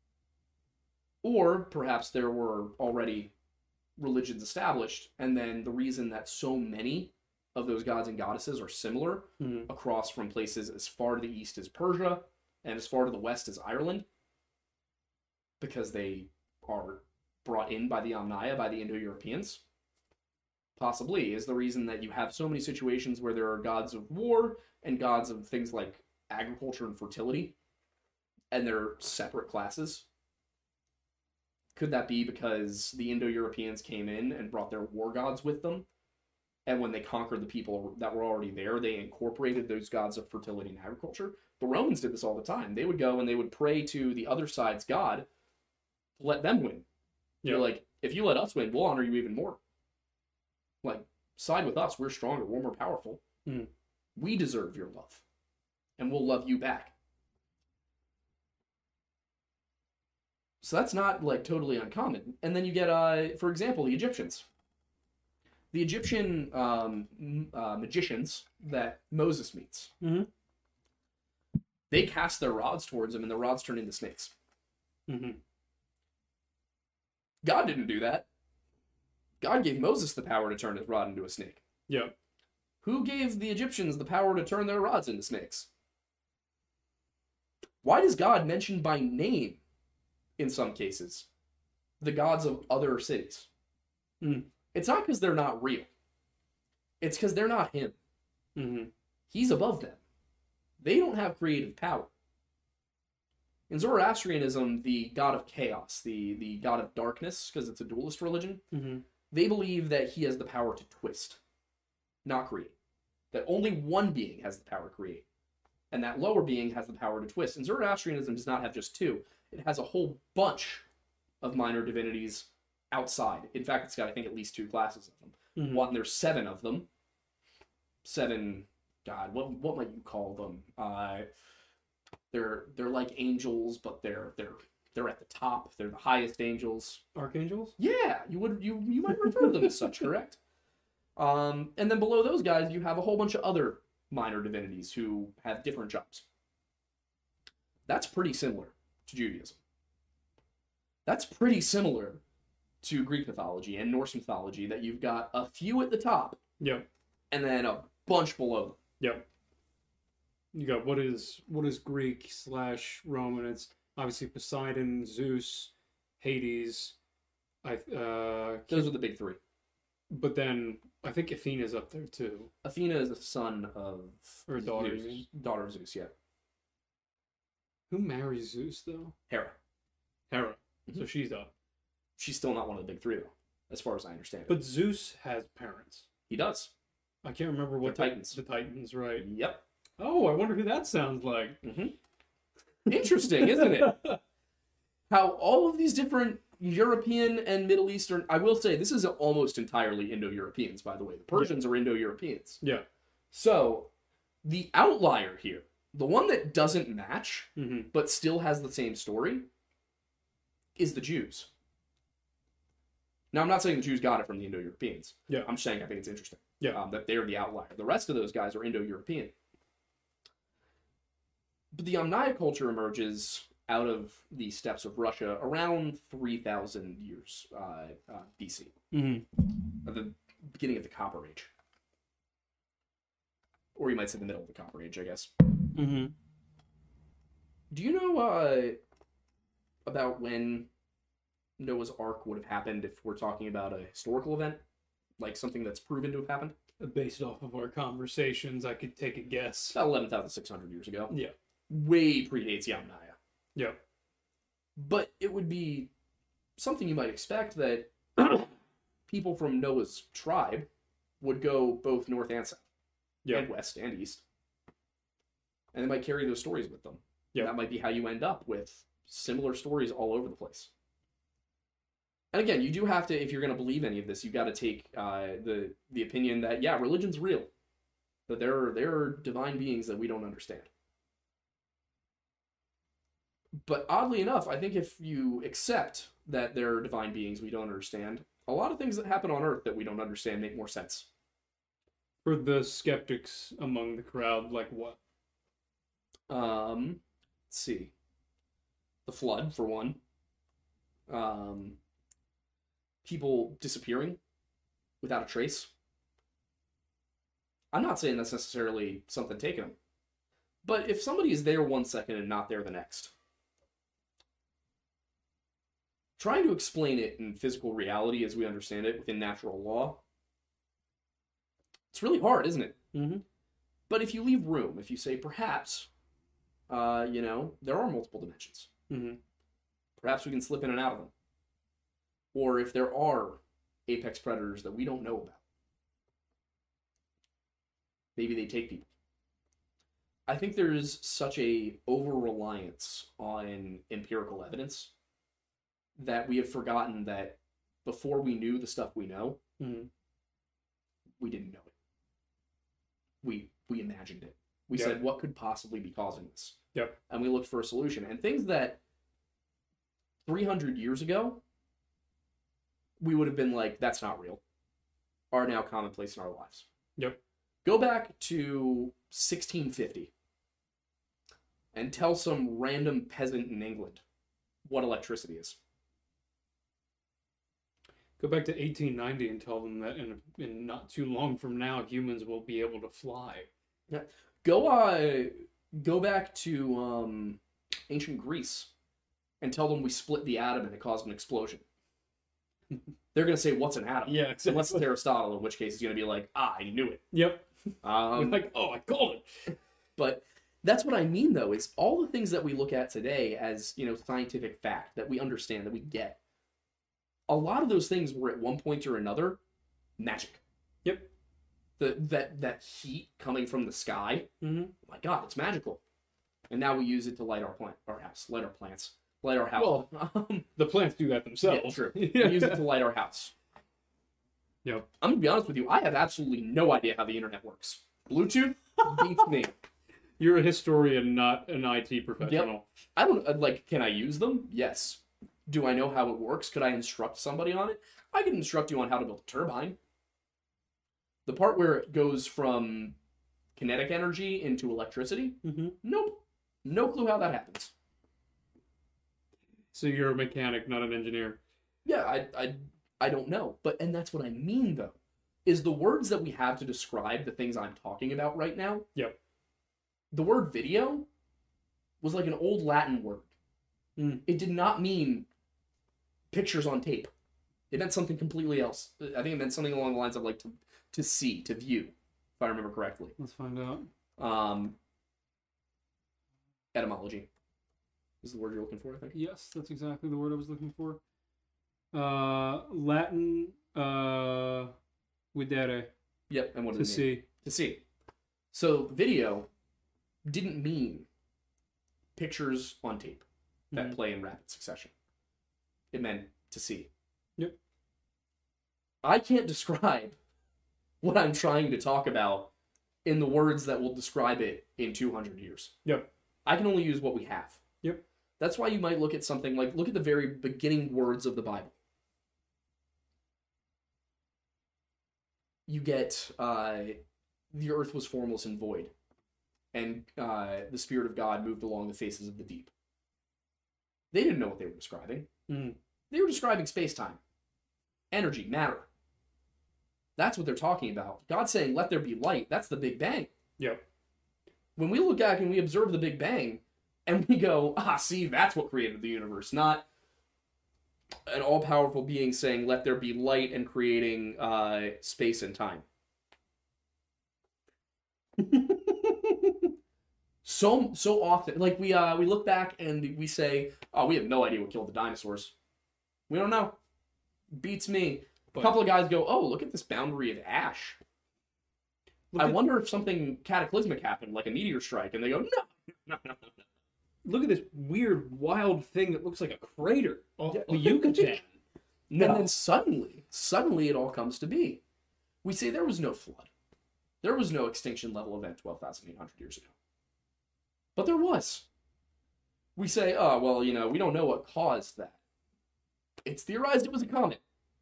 Or perhaps there were already religions established, and then the reason that so many of those gods and goddesses are similar Mhm. across from places as far to the east as Persia and as far to the west as Ireland, because they are brought in by the Yamnaya, by the Indo-Europeans, possibly is the reason that you have so many situations where there are gods of war and gods of things like agriculture and fertility, and they're separate classes. Could that be because the Indo-Europeans came in and brought their war gods with them? And when they conquered the people that were already there, they incorporated those gods of fertility and agriculture? The Romans did this all the time. They would go and they would pray to the other side's god to let them win. Yeah. They're like, if you let us win, we'll honor you even more. Like, side with us. We're stronger. We're more powerful. Mm. We deserve your love. And we'll love you back. So that's not, like, totally uncommon. And then you get, uh, for example, the Egyptians. The Egyptian um, m- uh, magicians that Moses meets. Mhm. They cast their rods towards him, and the rods turn into snakes. Mhm. God didn't do that. God gave Moses the power to turn his rod into a snake. Yep. Who gave the Egyptians the power to turn their rods into snakes? Why does God mention by name, in some cases, the gods of other cities? Mm. It's not because they're not real. It's because they're not him. Mhm. He's above them. They don't have creative power. In Zoroastrianism, the god of chaos, the, the god of darkness, because it's a dualist religion, Mhm. they believe that he has the power to twist, not create. That only one being has the power to create. And that lower being has the power to twist. And Zoroastrianism does not have just two. it has a whole bunch of minor divinities outside. In fact, it's got, I think, at least two classes of them. Mm-hmm. One, there's seven of them. Seven, God, what what might you call them? Uh, they're they're like angels, but they're they're they're at the top. They're the highest angels. Archangels? Yeah, you would you you might refer to them as such, correct? Um, and then below those guys, you have a whole bunch of other minor divinities who have different jobs. That's pretty similar to Judaism. That's pretty similar to Greek mythology and Norse mythology, that you've got a few at the top, Yep. and then a bunch below them. Yep. You got what is what is Greek slash Roman? It's obviously Poseidon, Zeus, Hades. I uh, Those are the big three. but then I think Athena's up there too. Athena is the son of Or daughter, you Zeus. mean? Daughter of Zeus, yeah. Who marries Zeus though? Hera. Hera. So Mhm. she's up. She's still not one of the big three, though, as far as I understand it. But Zeus has parents. He does. I can't remember what They're the Titans. The Titans, right? Yep. Oh, I wonder who that sounds like. hmm Interesting, isn't it? How all of these different European and Middle Eastern, I will say, this is almost entirely Indo-Europeans, by the way. The Persians are Indo-Europeans. Yeah. So, the outlier here, the one that doesn't match, Mm-hmm. but still has the same story, is the Jews. Now, I'm not saying the Jews got it from the Indo-Europeans. Yeah. I'm saying I think it's interesting. Yeah. Um, that they're the outlier. The rest of those guys are Indo-European. But the Yamnaya culture emerges out of the steppes of Russia around three thousand years uh, uh, B C, Mm-hmm. at the beginning of the Copper Age. Or you might say the middle of the Copper Age, I guess. Mm-hmm. Do you know uh, about when Noah's Ark would have happened if we're talking about a historical event? Like something that's proven to have happened? Based off of our conversations, I could take a guess. About eleven thousand six hundred years ago. Yeah. Way predates Yamnaya. Yeah. But it would be something you might expect that people from Noah's tribe would go both north and south, Yeah. and west and east. And they might carry those stories with them. Yeah. That might be how you end up with similar stories all over the place. And again, you do have to, if you're going to believe any of this, you've got to take uh, the the opinion that, yeah, religion's real. That there are, there are divine beings that we don't understand. But oddly enough, I think if you accept that there are divine beings we don't understand, a lot of things that happen on Earth that we don't understand make more sense. For the skeptics among the crowd, like what? Um, let's see. The flood, for one. Um, people disappearing without a trace. I'm not saying that's necessarily something taken them. But if somebody is there one second and not there the next, trying to explain it in physical reality as we understand it within natural law, it's really hard, isn't it? Mm-hmm. But if you leave room, if you say perhaps, uh, you know, there are multiple dimensions. Mm-hmm. Perhaps we can slip in and out of them. Or if there are apex predators that we don't know about, maybe they take people. I think there is such a over-reliance on empirical evidence that we have forgotten that before we knew the stuff we know, Mm-hmm. we didn't know it. We we imagined it. We Yep. said, what could possibly be causing this? Yep. And we looked for a solution. And things that three hundred years ago, we would have been like, that's not real, are now commonplace in our lives. Yep. Go back to sixteen fifty and tell some random peasant in England what electricity is. Go back to eighteen ninety and tell them that in, in not too long from now, humans will be able to fly. Go uh, go back to um, ancient Greece and tell them we split the atom and it caused an explosion. They're going to say, what's an atom? Yeah, Unless it's Aristotle, in which case he's going to be like, ah, I knew it. Yep. Um, like, oh, I called it. But that's what I mean, though, is all the things that we look at today as, you know, scientific fact, that we understand, that we get, a lot of those things were at one point or another magic. Yep. The that that heat coming from the sky, Mm-hmm. oh my God, it's magical. And now we use it to light our plant, our house, light our plants, Light our house. Well, um, the plants do that yeah, themselves. true. We use it to light our house. Yep. I'm gonna be honest with you. I have absolutely no idea how the internet works. Bluetooth beats me. You're a historian, not an I T professional. I don't uh, like. Can I use them? Yes. Do I know how it works? Could I instruct somebody on it? I can instruct you on how to build a turbine. The part where it goes from kinetic energy into electricity? Mm-hmm. Nope. No clue how that happens. So you're a mechanic, not an engineer. Yeah, I, I, I don't know. But, and that's what I mean, though, is the words that we have to describe the things I'm talking about right now. Yep. The word video was like an old Latin word. Mm. It did not mean pictures on tape. It meant something completely else. I think it meant something along the lines of like to, to see, to view, if I remember correctly. Let's find out. Um, etymology is the word you're looking for, I think. Yes, that's exactly the word I was looking for. Uh, Latin, uh, videre, Yep, and what to did it mean? see. To see. So video didn't mean pictures on tape that Mhm. play in rapid succession. It meant to see. Yep. I can't describe what I'm trying to talk about in the words that will describe it in two hundred years. Yep. I can only use what we have. Yep. That's why you might look at something like, look at the very beginning words of the Bible. You get, uh, the earth was formless and void, and uh, the Spirit of God moved along the faces of the deep. They didn't know what they were describing. Mm. They were describing space-time, energy, matter. That's what they're talking about. God saying, let there be light, that's the Big Bang. Yep. When we look back and we observe the Big Bang, and we go, ah, see, that's what created the universe, not an all-powerful being saying, let there be light, and creating uh, space and time. so so often, like we uh we look back and we say, oh, we have no idea what killed the dinosaurs. We don't know. Beats me. But A couple of guys go, oh, look at this boundary of ash. look I at, wonder if something cataclysmic happened, like a meteor strike, and they go, no, no, no, no. look at this weird, wild thing that looks like a crater off Yeah. the Yucatan. No. And then suddenly, suddenly it all comes to be. We say there was no flood. There was no extinction level event twelve thousand eight hundred years ago. But there was. We say, oh, well, you know, we don't know what caused that. It's theorized it was a comet.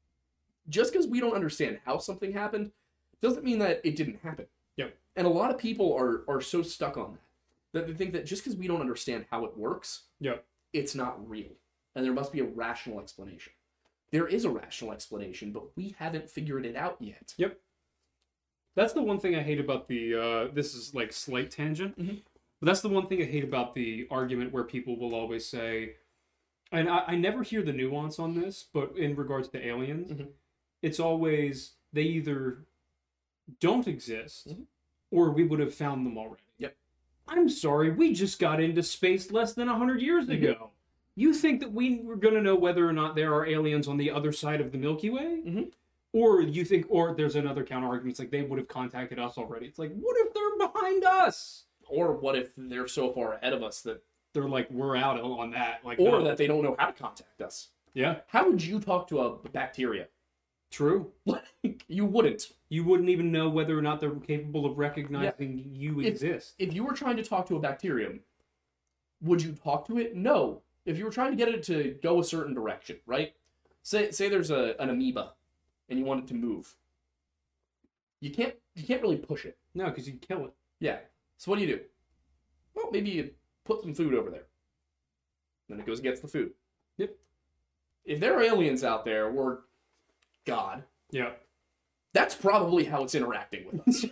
Just because we don't understand how something happened doesn't mean that it didn't happen. Yep. And a lot of people are, are so stuck on that, that they think that just because we don't understand how it works, Yep. it's not real. And there must be a rational explanation. There is a rational explanation, but we haven't figured it out yet. Yep. That's the one thing I hate about the, uh, this is like slight tangent, Mhm. but that's the one thing I hate about the argument where people will always say, and I, I never hear the nuance on this, but in regards to aliens, Mhm. it's always, they either don't exist, Mhm. or we would have found them already. Yep. I'm sorry, we just got into space less than one hundred years Mhm. ago. You think that we were going to know whether or not there are aliens on the other side of the Milky Way? Mhm. Or you think, or there's another counter argument, it's like they would have contacted us already. It's like, what if they're behind us? Or what if they're so far ahead of us that, They're like, we're out on that. Like, or no. that they don't know how to contact us? Yeah, How would you talk to a bacteria? true. Like, you wouldn't. You wouldn't even know whether or not they're capable of recognizing you If- exist. If you were trying to talk to a bacterium, would you talk to it? No. If you were trying to get it to go a certain direction, right? Say say there's a an amoeba and you want it to move. You can't you can't really push it. No, because you'd kill it. Yeah. So what do you do? Well, maybe you put some food over there. Then it goes and gets the food. Yep. If there are aliens out there, or God, Yeah. that's probably how it's interacting with us.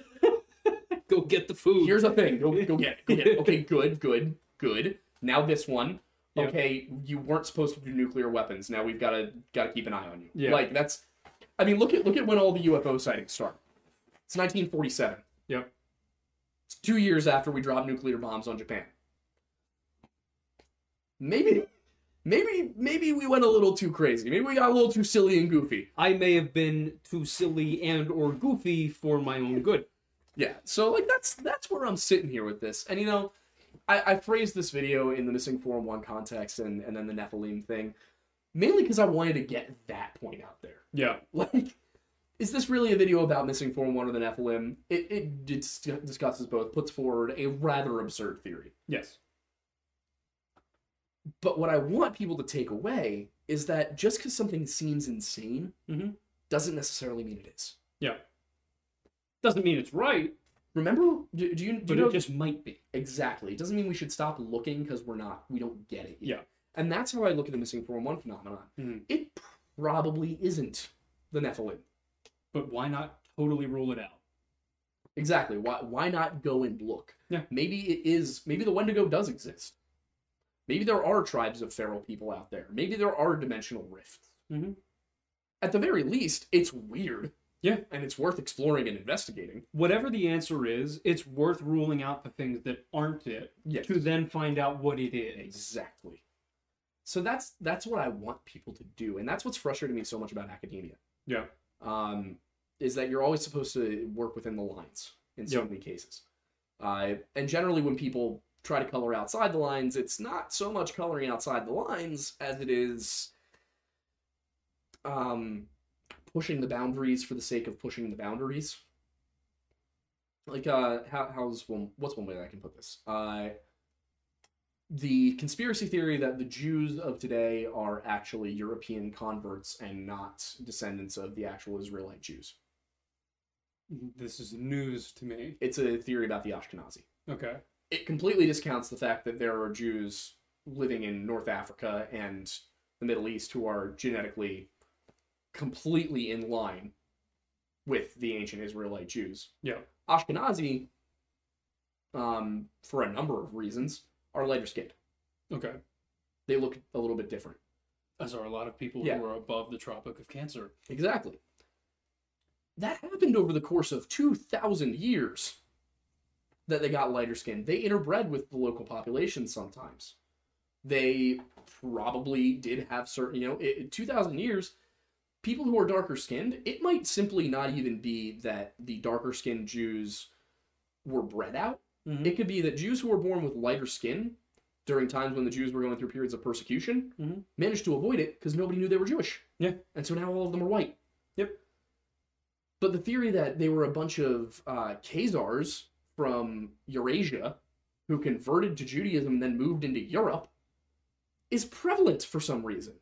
Go get the food. Here's the thing. Go, go get it. Go get it. Okay, good, good, good. Now this one. Yeah. Okay, you weren't supposed to do nuclear weapons. Now we've got to got to keep an eye on you. Yeah. Like that's, I mean, look at look at when all the U F O sightings start. It's nineteen forty-seven. Yep. It's two years after we dropped nuclear bombs on Japan. Maybe, maybe, maybe we went a little too crazy. Maybe we got a little too silly and goofy. I may have been too silly and or goofy for my own good. Yeah. So like that's that's where I'm sitting here with this. And you know, I, I phrased this video in the Missing four one one context and, and then the Nephilim thing, mainly because I wanted to get that point out there. Yeah. Like, is this really a video about Missing four one one or the Nephilim? It, it dis- discusses both, puts forward a rather absurd theory. Yes. But what I want people to take away is that just because something seems insane Mm-hmm. doesn't necessarily mean it is. Yeah. Doesn't mean it's right, Remember, do, do you, do but you know... it just might be. Exactly. It doesn't mean we should stop looking because we're not, we don't get it yet. Yeah. And that's how I look at the Missing four one one phenomenon. Mm-hmm. It probably isn't the Nephilim. But why not totally rule it out? Exactly. Why why not go and look? Yeah. Maybe it is, maybe the Wendigo does exist. Maybe there are tribes of feral people out there. Maybe there are dimensional rifts. Mm-hmm. At the very least, it's weird. Yeah. And it's worth exploring and investigating. Whatever the answer is, it's worth ruling out the things that aren't it Yes. to then find out what it is. Exactly. So that's that's what I want people to do. And that's what's frustrating me so much about academia. Yeah. Um, is that you're always supposed to work within the lines in so Yep. many cases. Uh, and generally when people try to color outside the lines, it's not so much coloring outside the lines as it is um, pushing the boundaries for the sake of pushing the boundaries. Like, uh, how, how's one, what's one way that I can put this? Uh, the conspiracy theory that the Jews of today are actually European converts and not descendants of the actual Israelite Jews. This is news to me. It's a theory about the Ashkenazi. Okay. It completely discounts the fact that there are Jews living in North Africa and the Middle East who are genetically completely in line with the ancient Israelite Jews. Yeah. Ashkenazi, um, for a number of reasons, are lighter skinned. Okay. They look a little bit different. As are a lot of people Yeah. who are above the Tropic of Cancer. Exactly. That happened over the course of two thousand years that they got lighter skinned. They interbred with the local population sometimes. They probably did have certain, you know, in two thousand years, people who are darker skinned, it might simply not even be that the darker skinned Jews were bred out. Mm-hmm. It could be that Jews who were born with lighter skin during times when the Jews were going through periods of persecution Mm-hmm. managed to avoid it because nobody knew they were Jewish. Yeah. And so now all of them are white. Yep. But the theory that they were a bunch of uh, Khazars from Eurasia who converted to Judaism and then moved into Europe is prevalent for some reason.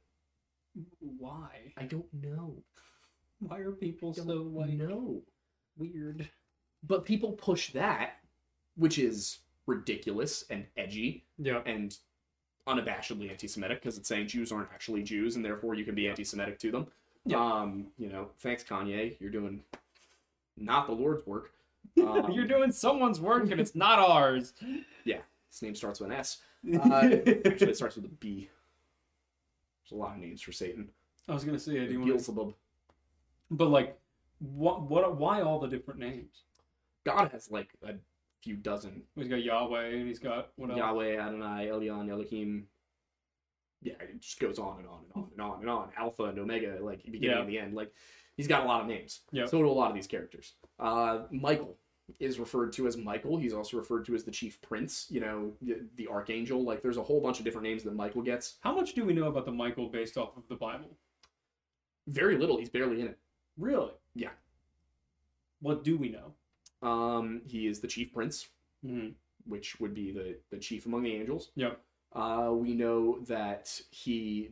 Why? I don't know. Why are people I so don't like know. weird? But people push that, which is ridiculous and edgy Yeah. and unabashedly anti-Semitic because it's saying Jews aren't actually Jews and therefore you can be anti-Semitic to them. Yeah. Um, you know, thanks Kanye, you're doing not the Lord's work. Um, You're doing someone's work and it's not ours. Yeah, his name starts with an S. Uh, actually, it starts with a B. There's a lot of names for Satan. I was gonna say, do you want Beelzebub. but like, what? What? Why all the different names? God has like a few dozen. He's got Yahweh and he's got what else? Yahweh, Adonai, Elyon, Elohim. Yeah, it just goes on and on and on and on and on. Alpha and Omega, like beginning Yeah. and the end. Like he's got a lot of names. Yeah. So do a lot of these characters. Uh, Michael is referred to as Michael. He's also referred to as the Chief Prince. You know, the, the Archangel. Like there's a whole bunch of different names that Michael gets. How much do we know about the Michael based off of the Bible? Very little. He's barely in it. Really? Yeah. What do we know? Um, he is the Chief Prince, Mm-hmm. which would be the the chief among the angels. Yep. Uh, we know that he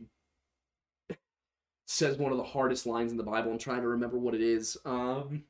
says one of the hardest lines in the Bible. I'm trying to remember what it is. Um,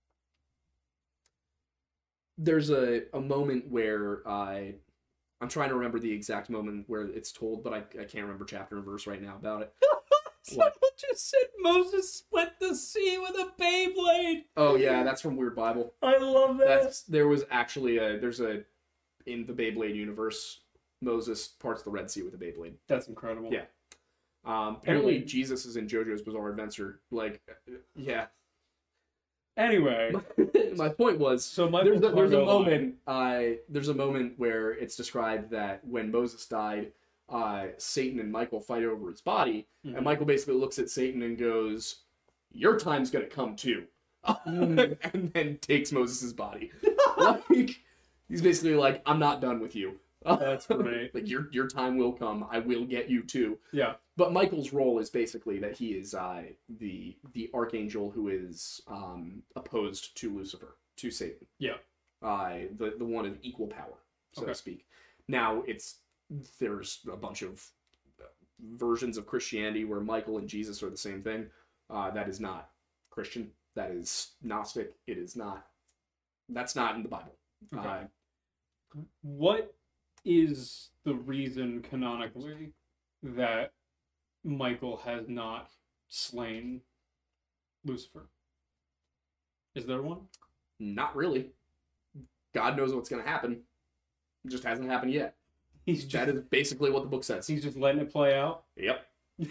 there's a, a moment where I, I'm trying to remember the exact moment where it's told, but I, I can't remember chapter and verse right now about it. Someone just said Moses split the sea with a Beyblade. Oh yeah, that's from Weird Bible. I love that. That's there was actually a there's a in the Beyblade universe, Moses parts the Red Sea with a Beyblade. That's incredible. Yeah. Um, apparently, Anyway. Jesus is in JoJo's Bizarre Adventure. Like, yeah. Anyway, My point was, so Michael there's a, there's a Cargo line. moment. Uh, there's a moment where it's described that when Moses died, uh, Satan and Michael fight over his body, Mhm. and Michael basically looks at Satan and goes, "Your time's gonna come too," Mm. and then takes Moses' body. Like, he's basically like, "I'm not done with you." That's great. Like your your time will come. I will get you too. Yeah. But Michael's role is basically that he is uh, the the archangel who is um, opposed to Lucifer, to Satan. Yeah. Uh, the the one of equal power, so Okay. to speak. Now it's there's a bunch of versions of Christianity where Michael and Jesus are the same thing. Uh, that is not Christian. That is Gnostic. It is not. That's not in the Bible. Okay. Uh, What is the reason canonically that Michael has not slain Lucifer? Is there one? not really. God knows what's going to happen. It just hasn't happened yet. He's just, That is basically what the book says. he's just letting it play out. Yep.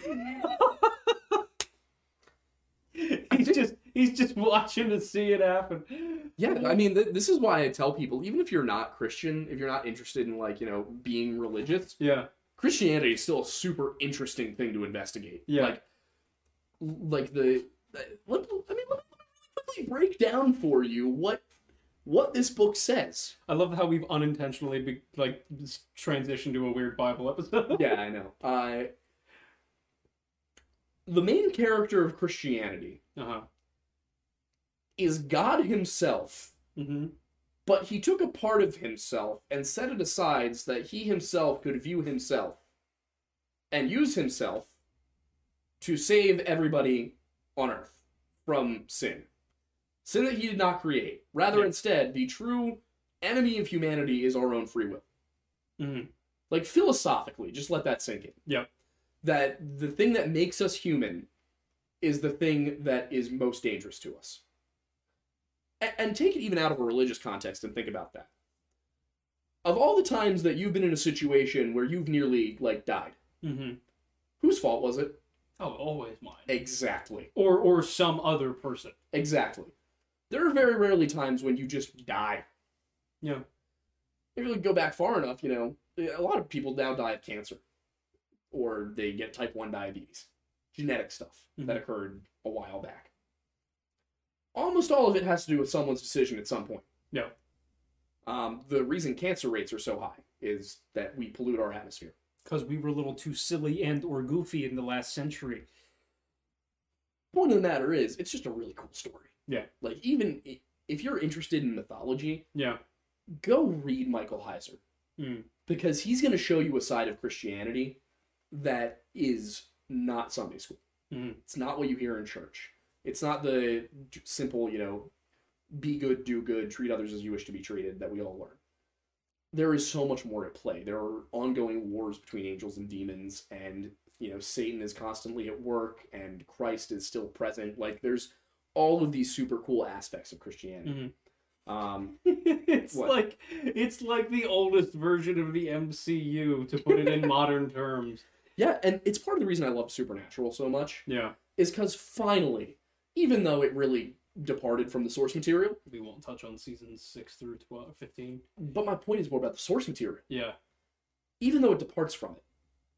he's just he's just watching to see it happen. Yeah, I mean, th- this is why I tell people, even if you're not Christian, if you're not interested in, like, you know, being religious, Yeah. Christianity is still a super interesting thing to investigate. Yeah. Like, like the, let, I mean, let me quickly break down for you what what this book says. I love how we've unintentionally be, like transitioned to a weird Bible episode. Yeah, I know. Uh, the main character of Christianity Uh-huh. is God himself, Mm-hmm. but he took a part of himself and set it aside so that he himself could view himself and use himself to save everybody on earth from sin. Sin that he did not create. Rather, Yeah. instead, the true enemy of humanity is our own free will. Mm-hmm. Like, philosophically, just let that sink in. Yep. That the thing that makes us human is the thing that is most dangerous to us. A- and take it even out of a religious context and think about that. Of all the times that you've been in a situation where you've nearly, like, died, Mm-hmm. whose fault was it? Oh, always mine. Exactly. Or or some other person. Exactly. There are very rarely times when you just die. Yeah. If you go back far enough, you know, a lot of people now die of cancer. Or they get type one diabetes. Genetic stuff Mhm. that occurred a while back. Almost all of it has to do with someone's decision at some point. Yeah. Um, the reason cancer rates are so high is that we pollute our atmosphere. Because we were a little too silly and or goofy in the last century. Point of the matter is, it's just a really cool story. Yeah. Like, even i- if you're interested in mythology, Yeah. go read Michael Heiser. Mm. Because he's going to show you a side of Christianity that is not Sunday school. Mm. It's not what you hear in church. It's not the j- simple, you know, be good, do good, treat others as you wish to be treated that we all learn. There is so much more at play. There are ongoing wars between angels and demons, and, you know, Satan is constantly at work, and Christ is still present. Like, there's all of these super cool aspects of Christianity. Mm-hmm. Um, it's What? like it's like the oldest version of the M C U, to put it in modern terms. yeah, and it's part of the reason I love Supernatural so much, Yeah. is because finally, even though it really departed from the source material, We won't touch on seasons six through twelve, fifteen. but my point is more about the source material. Yeah. Even though it departs from it,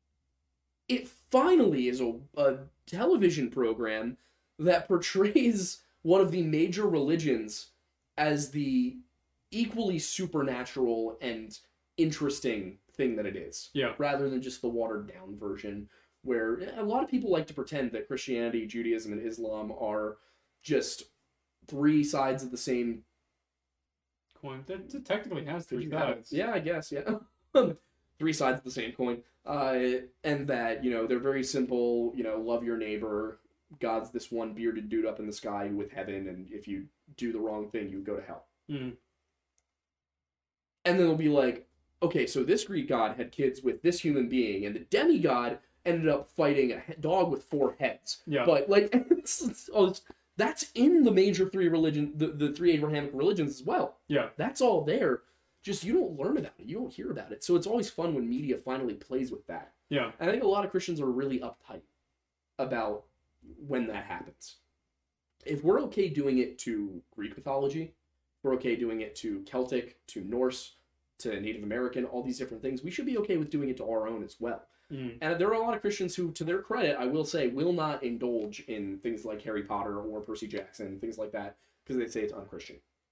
it finally is a, a television program that portrays one of the major religions as the equally supernatural and interesting thing that it is, Yeah. rather than just the watered down version where a lot of people like to pretend that Christianity, Judaism, and Islam are just three sides of the same Coin. That, that technically has Did three you have it? sides. Yeah, I guess, yeah. Three sides of the same coin. Uh, and that, you know, they're very simple, you know, love your neighbor. God's this one bearded dude up in the sky with heaven, and if you do the wrong thing, you go to hell. Mm. And then they'll be like, okay, so this Greek god had kids with this human being, and the demigod ended up fighting a he- dog with four heads. Yeah. But, like, it's, it's, oh, it's, that's in the major three religion, the, the three Abrahamic religions as well. Yeah. That's all there. Just you don't learn about it. You don't hear about it. So it's always fun when media finally plays with that. Yeah. And I think a lot of Christians are really uptight about when that happens. If we're okay doing it to Greek mythology, we're okay doing it to Celtic, to Norse, to Native American, all these different things, we should be okay with doing it to our own as well. Mm. And there are a lot of Christians who, to their credit, I will say, will not indulge in things like Harry Potter or Percy Jackson, things like that, because they say it's unchristian.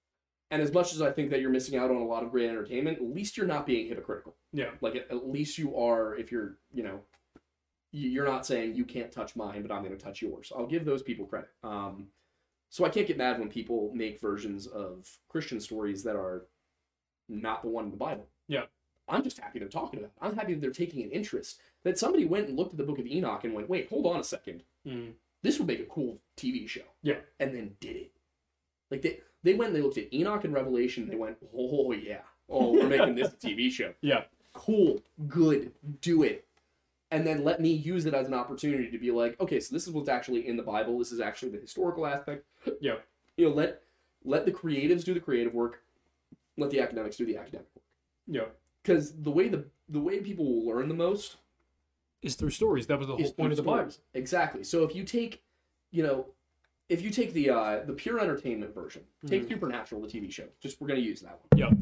And as much as I think that you're missing out on a lot of great entertainment, at least you're not being hypocritical. Yeah. Like, at, at least you are, if you're, you know, you're not saying you can't touch mine, but I'm going to touch yours. I'll give those people credit. Um, so I can't get mad when people make versions of Christian stories that are not the one in the Bible. Yeah. I'm just happy they're talking about it. I'm happy that they're taking an interest. That somebody went and looked at the Book of Enoch and went, wait, hold on a second. Mm. This would make a cool T V show. Yeah. And then did it. Like, they, they went and they looked at Enoch and Revelation, and they went, oh, yeah. Oh, we're making this a T V show. Yeah. Cool. Good. Do it. And then let me use it as an opportunity to be like, okay, so this is what's actually in the Bible. This is actually the historical aspect. Yeah. You know, let let the creatives do the creative work. Let the academics do the academic work. Yeah. Because the way the the way people will learn the most is through stories. That was the whole point of the Bible. Exactly. So if you take, you know, if you take the uh, the pure entertainment version, take mm. Supernatural, the T V show. Just we're gonna use that one. Yeah.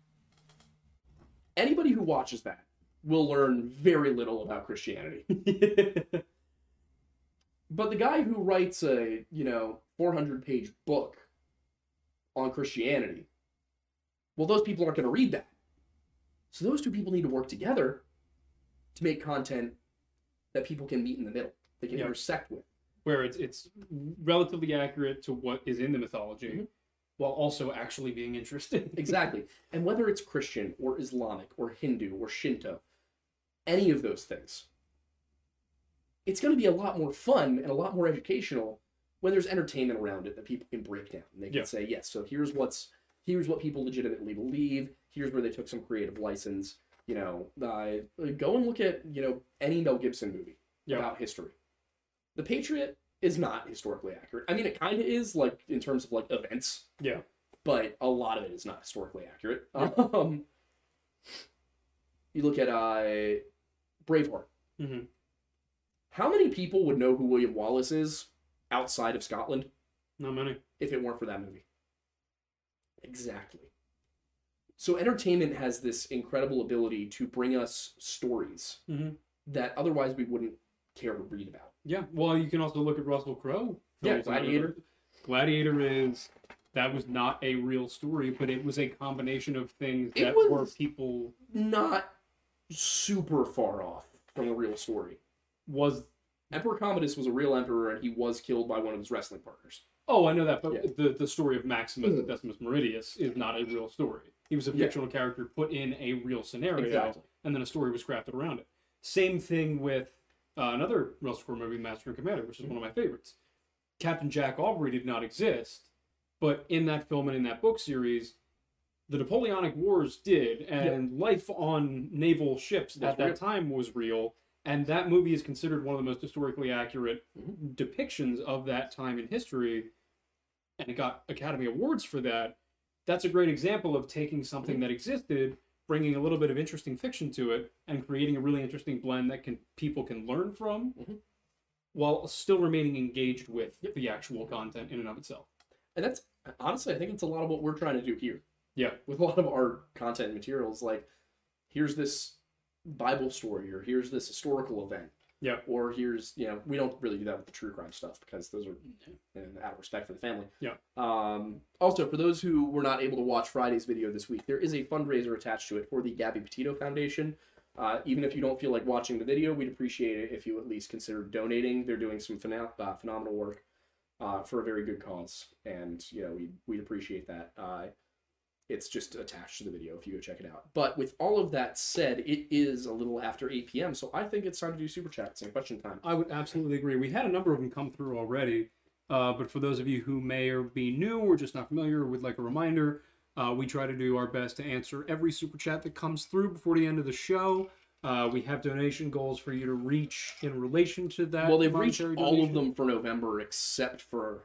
Anybody who watches that will learn very little about Christianity. But the guy who writes a, you know, four hundred page book on Christianity, well, those people aren't going to read that. So those two people need to work together to make content that people can meet in the middle, they can yeah. intersect with. Where it's it's relatively accurate to what is in the mythology, mm-hmm. while also actually being interesting. Exactly. And whether it's Christian or Islamic or Hindu or Shinto, any of those things, it's going to be a lot more fun and a lot more educational when there's entertainment around it that people can break down. And they can yeah. say, yes, so here's what's here's what people legitimately believe. Here's where they took some creative license. You know, uh, go and look at, you know, any Mel Gibson movie yeah. about history. The Patriot is not historically accurate. I mean, it kind of is, like, in terms of, like, events. Yeah. But a lot of it is not historically accurate. Yeah. Um, you look at uh, Braveheart. Mm-hmm. How many people would know who William Wallace is outside of Scotland? Not many. If it weren't for that movie. Exactly. So entertainment has this incredible ability to bring us stories mm-hmm. that otherwise we wouldn't care to read about. Yeah, well, you can also look at Russell Crowe. Yeah, Gladiator. Gladiator is, that was not a real story, but it was a combination of things it that was were people... not super far off from a real story. Was... Emperor Commodus was a real emperor, and he was killed by one of his wrestling partners. Oh, I know that, but yeah. the, the story of Maximus and Decimus Meridius is not a real story. He was a fictional yeah. character put in a real scenario, exactly. and then a story was crafted around it. Same thing with uh, another Russell Crowe movie, Master and Commander, which is mm-hmm. one of my favorites. Captain Jack Aubrey did not exist, but in that film and in that book series, the Napoleonic Wars did, and yep. life on naval ships That's at that real. time was real, and that movie is considered one of the most historically accurate mm-hmm. depictions of that time in history, and it got Academy Awards for that. That's a great example of taking something mm-hmm. that existed, bringing a little bit of interesting fiction to it, and creating a really interesting blend that can people can learn from, mm-hmm. while still remaining engaged with yep. the actual content in and of itself. And that's, honestly, I think it's a lot of what we're trying to do here. Yeah. With a lot of our content and materials, like, here's this Bible story, or here's this historical event. Yeah. Or here's, you know, we don't really do that with the true crime stuff because those are, you know, out of respect for the family. Yeah. Um, also, for those who were not able to watch Friday's video this week, there is a fundraiser attached to it for the Gabby Petito Foundation. Uh, even if you don't feel like watching the video, we'd appreciate it if you at least consider donating. They're doing some phena- uh, phenomenal work uh, for a very good cause, and, you know, we'd, we'd appreciate that. Uh, It's just attached to the video if you go check it out. But with all of that said, it is a little after eight p.m., so I think it's time to do Super Chats and question time. I would absolutely agree. We had a number of them come through already, uh, but for those of you who may or be new or just not familiar, would like a reminder, uh, we try to do our best to answer every Super Chat that comes through before the end of the show. Uh, we have donation goals for you to reach in relation to that. Well, they've reached donation. all of them for November except for,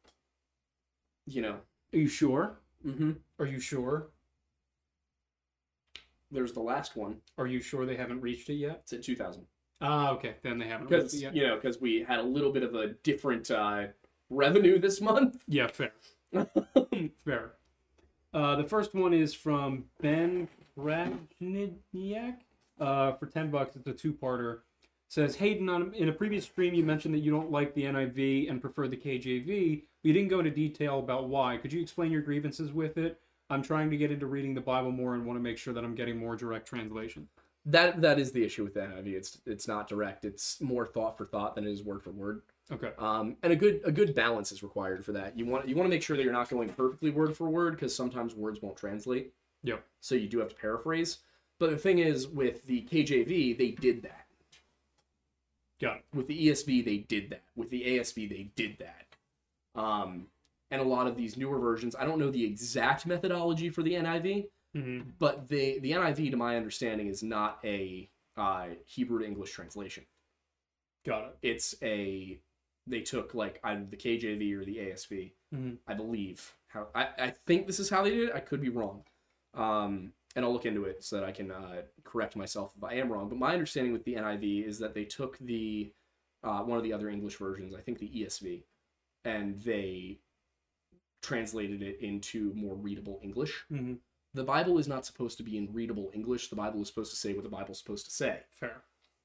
you know... Are you sure? Mm-hmm. Are you sure? There's the last one. Are you sure they haven't reached it yet? It's at two thousand. Ah, okay. Then they haven't because, reached it yet. You know, because we had a little bit of a different uh, revenue this month. Yeah, fair. Fair. Uh, the first one is from Ben Krajniak. Uh, for ten bucks, it's a two-parter. says, Hayden, on, in a previous stream you mentioned that you don't like the N I V and prefer the K J V, but you didn't go into detail about why. Could you explain your grievances with it? I'm trying to get into reading the Bible more and want to make sure that I'm getting more direct translation. That that is the issue with the N I V. It's it's not direct. It's more thought for thought than it is word for word. Okay. Um, and a good a good balance is required for that. You want you want to make sure that you're not going perfectly word for word, because sometimes words won't translate. Yep. So you do have to paraphrase. But the thing is, with the K J V, they did that. Got it. With the E S V, they did that. With the A S V, they did that. Um, and a lot of these newer versions, I don't know the exact methodology for the N I V, Mm-hmm. but the the N I V, to my understanding, is not a uh, Hebrew to English translation. Got it. It's a they took like either the K J V or the A S V, Mm-hmm. I believe. How I, I think this is how they did it. I could be wrong, um, and I'll look into it so that I can uh, correct myself if I am wrong. But my understanding with the N I V is that they took the uh, one of the other English versions, I think the E S V, and they translated it into more readable English. Mm-hmm. The Bible is not supposed to be in readable English. The Bible is supposed to say what the Bible's supposed to say. Fair.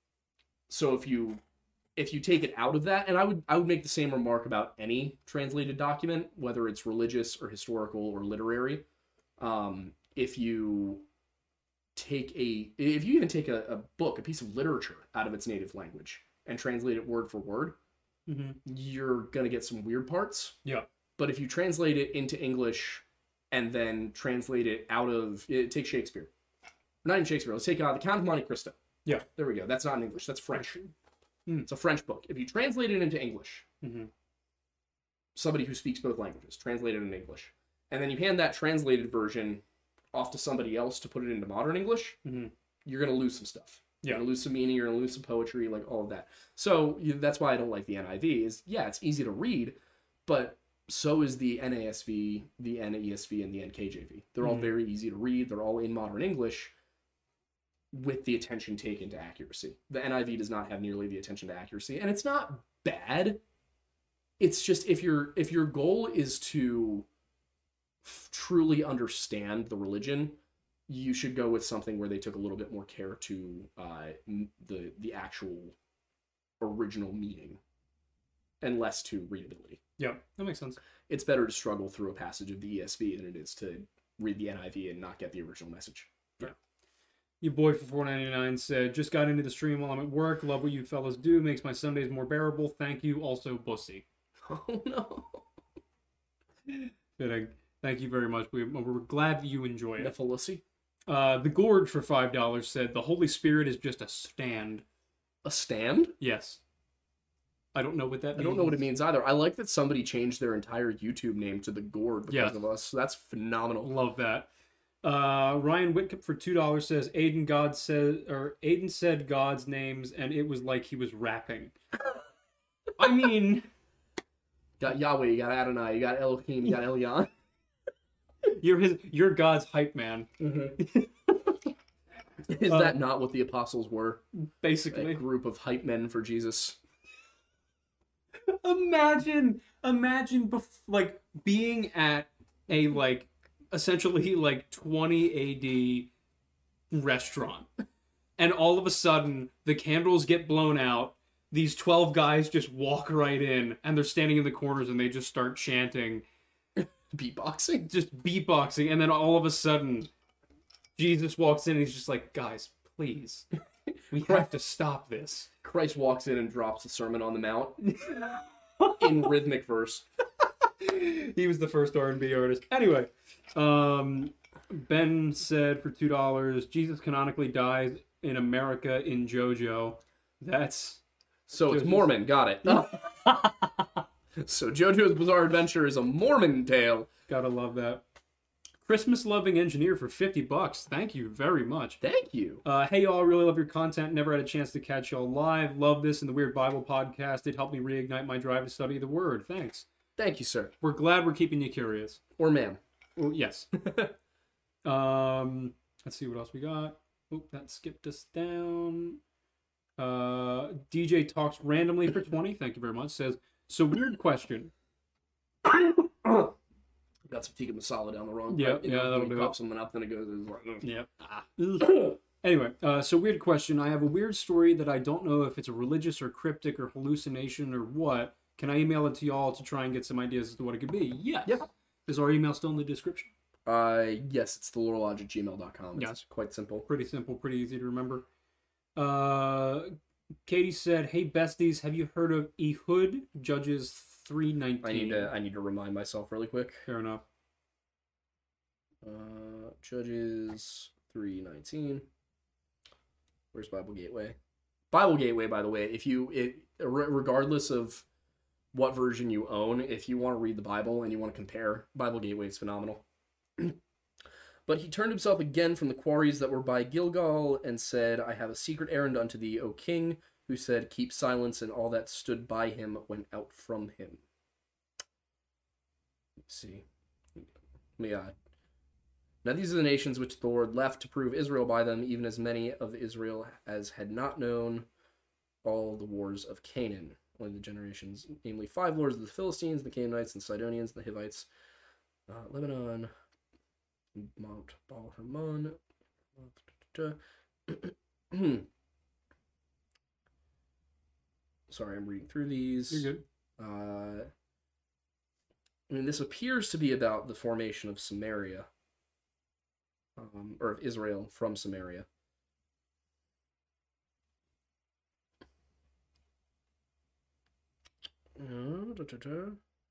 So if you if you take it out of that, and I would I would make the same remark about any translated document, whether it's religious or historical or literary. Um, if you take a if you even take a, a book, a piece of literature out of its native language and translate it word for word, Mm-hmm. you're gonna get some weird parts. Yeah. But if you translate it into English and then translate it out of it, take Shakespeare, not even Shakespeare. Let's take uh, the Count of Monte Cristo. Yeah. There we go. That's not in English. That's French. Mm. It's a French book. If you translate it into English, Mm-hmm. somebody who speaks both languages, translate it in English, and then you hand that translated version off to somebody else to put it into modern English, Mm-hmm. you're going to lose some stuff. You're Yeah. going to lose some meaning, you're going to lose some poetry, like all of that. So you, that's why I don't like the N I V is, yeah, it's easy to read, but so is the N A S V, the N E S V, and the N K J V. They're all Mhm. very easy to read. They're all in modern English with the attention taken to accuracy. The N I V does not have nearly the attention to accuracy, and it's not bad. It's just if your if your goal is to f- truly understand the religion, you should go with something where they took a little bit more care to uh, m- the the actual original meaning and less to readability. Yeah, that makes sense. It's better to struggle through a passage of the E S V than it is to read the N I V and not get the original message. Yeah. Your boy for four ninety-nine said, just got into the stream while I'm at work. Love what you fellas do. Makes my Sundays more bearable. Thank you. Also, Bussy. Oh no. Fitting. Thank you very much. We, we're glad that you enjoy it. Nephilissi? Uh, the Gorge for five dollars said, the Holy Spirit is just a stand. A stand? Yes. I don't know what that I means. don't know what it means either. I like that somebody changed their entire YouTube name to the Gourd because Yes. of us. That's phenomenal. Love that. Uh, Ryan Whitcup for two dollars says, Aiden God said, or Aiden said God's names and it was like he was rapping. I mean, Got Yahweh, you got Adonai, you got Elohim, you got Elyon. you're his, you're God's hype man, Is Uh, that not what the apostles were? basically. A group of hype men for Jesus. Imagine, imagine, bef- like being at a like essentially like twenty A D restaurant, and all of a sudden the candles get blown out. These twelve guys just walk right in, and they're standing in the corners, and they just start chanting, Beatboxing? just beatboxing, and then all of a sudden, Jesus walks in, and he's just like, "Guys, please, we have to stop this." Christ walks in and drops the Sermon on the Mount in rhythmic verse. He was the first R and B artist. Anyway, um, Ben said for two dollars, Jesus canonically dies in America in JoJo. That's So it's Jojo's- Mormon, got it. So JoJo's Bizarre Adventure is a Mormon tale. gotta love that. Christmas loving engineer for fifty bucks. Thank you very much. Thank you. Uh, hey y'all, really love your content. Never had a chance to catch y'all live. Love this and the Weird Bible podcast. It helped me reignite my drive to study the Word. Thanks. Thank you, sir. We're glad we're keeping you curious. Or ma'am. Well, yes. um, let's see what else we got. Oop, that skipped us down. Uh, D J talks randomly for twenty. Thank you very much. Says, so weird question. Got some tikka masala down the wrong Yeah, pipe. You yeah, know, that'll when you do cough it. someone up, then it goes. It's like, ugh. Yep. Ah. Anyway, uh, so weird question. I have a weird story that I don't know if it's a religious or cryptic or hallucination or what. Can I email it to y'all to try and get some ideas as to what it could be? Yes. Yeah. Is our email still in the description? Uh, yes, it's the lore lodge at gmail dot com. It's Yes. quite simple. Pretty simple, pretty easy to remember. Uh, Katie said, "Hey besties, have you heard of Ehud? Judges three nineteen." I need to I need to remind myself really quick. Fair enough. Uh, Judges three nineteen. Where's Bible Gateway? Bible Gateway, by the way, if you it regardless of what version you own, if you want to read the Bible and you want to compare, Bible Gateway is phenomenal. But he turned himself again from the quarries that were by Gilgal and said, I have a secret errand unto thee, O king, who said, keep silence, and all that stood by him went out from him. Let's see. Yeah. Now these are the nations which the Lord left to prove Israel by them, even as many of Israel as had not known all the wars of Canaan. Only the generations, namely five lords of the Philistines, the Canaanites, and Sidonians, the Hivites, uh, Lebanon, Mount Baal Hermon. Sorry, I'm reading through these. You're good. Uh, I mean, this appears to be about the formation of Samaria. Um, or of Israel from Samaria. Uh, da, da, da.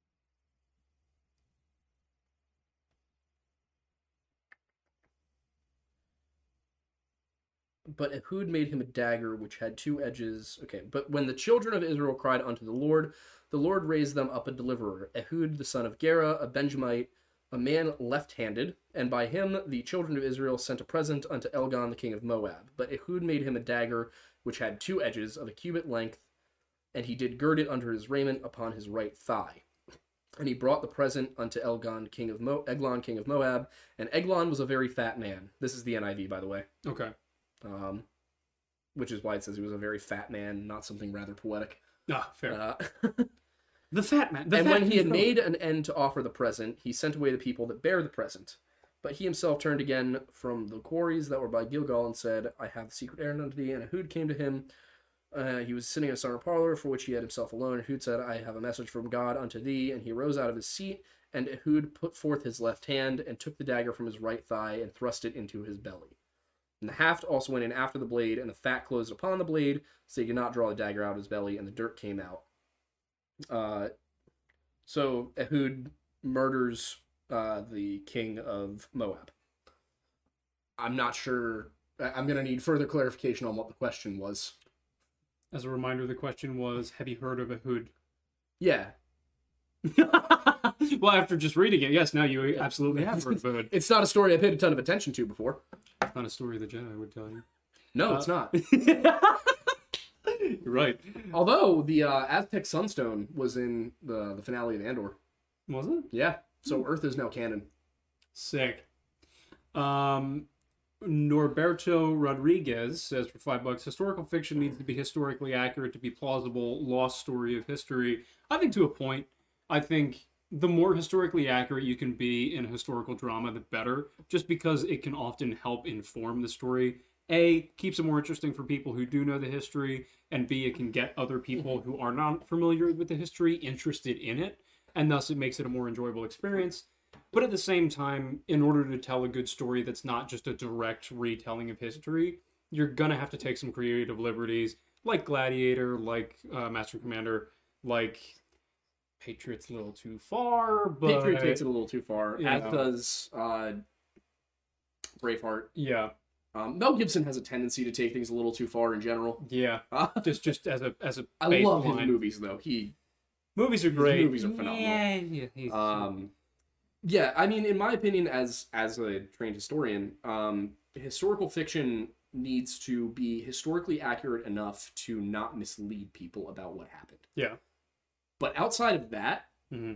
But Ehud made him a dagger which had two edges. Okay, but when the children of Israel cried unto the Lord, the Lord raised them up a deliverer, Ehud the son of Gera, a Benjamite, a man left-handed, and by him the children of Israel sent a present unto Elgon the king of Moab. But Ehud made him a dagger which had two edges of a cubit length, and he did gird it under his raiment upon his right thigh. And he brought the present unto Elgon king of Mo- Eglon king of Moab, and Eglon was a very fat man. This is the N I V, by the way. Okay. Um, which is why it says he was a very fat man, not something rather poetic. Ah, fair. Uh, the fat man. The and fat when he had control. made an end to offer the present, he sent away the people that bear the present. But he himself turned again from the quarries that were by Gilgal and said, I have a secret errand unto thee. And Ehud came to him. Uh, he was sitting in a summer parlor for which he had himself alone. Ehud said, I have a message from God unto thee. And he rose out of his seat, and Ehud put forth his left hand and took the dagger from his right thigh and thrust it into his belly. And the haft also went in after the blade, and the fat closed upon the blade, so he could not draw the dagger out of his belly, and the dirt came out. Uh, so Ehud murders uh, the king of Moab. I'm not sure. I'm going to need further clarification on what the question was. As a reminder, the question was, have you heard of Ehud? Yeah. Well, after just reading it, yes, now you absolutely have heard of Ehud. It's not a story I paid a ton of attention to before. It's not a story of the Jedi, I would tell you. No, Uh, it's not. You're right. Although the uh, Aztec Sunstone was in the, the finale of Andor. Was it? Yeah. So Earth is now canon. Sick. Um, Norberto Rodriguez says for five bucks, historical fiction needs to be historically accurate to be plausible. Lost story of history. I think to a point. I think the more historically accurate you can be in a historical drama, the better. Just because it can often help inform the story. A, keeps it more interesting for people who do know the history, and B, it can get other people who are not familiar with the history interested in it, and thus it makes it a more enjoyable experience. But at the same time, in order to tell a good story that's not just a direct retelling of history, you're going to have to take some creative liberties, like Gladiator, like uh, Master and Commander, like Patriots a little too far, but... Patriot takes it a little too far, Yeah. as does uh, Braveheart. Yeah, Um, Mel Gibson has a tendency to take things a little too far in general. yeah. Uh, just just as a as a I love his baseline. movies, though. He, Movies are his great. movies are phenomenal. Yeah, yeah. he's- Um, yeah, I mean, in my opinion, as as a trained historian, um, historical fiction needs to be historically accurate enough to not mislead people about what happened. yeah. But outside of that, hmm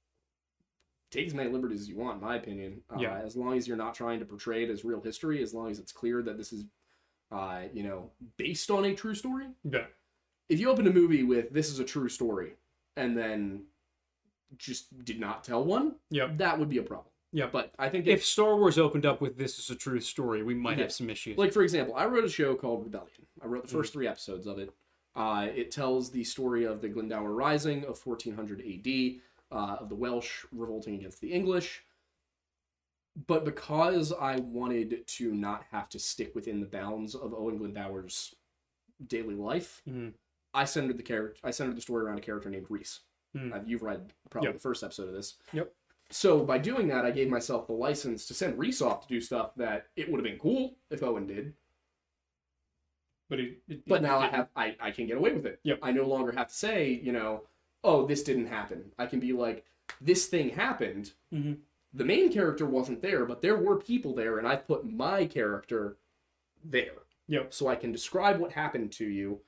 take as many liberties as you want, in my opinion. Uh, Yeah. As long as you're not trying to portray it as real history, as long as it's clear that this is, uh, you know, based on a true story. Yeah. If you open a movie with "this is a true story" and then just did not tell one, Yep. that would be a problem. Yeah, But I think if Star Wars opened up with this as a true story, we might Yeah. have some issues. like, for example, I wrote a show called Rebellion. I wrote the first three episodes of it. Uh, it tells the story of the Glendower Rising of fourteen hundred A D, uh, of the Welsh revolting against the English. But because I wanted to not have to stick within the bounds of Owen Glendower's daily life, Mhm. I centered the character. I centered the story around a character named Reese. Hmm. Uh, you've read probably Yep. the first episode of this. Yep. So by doing that, I gave myself the license to send Reese off to do stuff that it would have been cool if Owen did. But it, it, But it now I didn't. have I, I can get away with it. Yep. I no longer have to say, you know, oh, this didn't happen. I can be like, this thing happened. Mhm. The main character wasn't there, but there were people there, and I put my character there. Yep. So I can describe what happened to you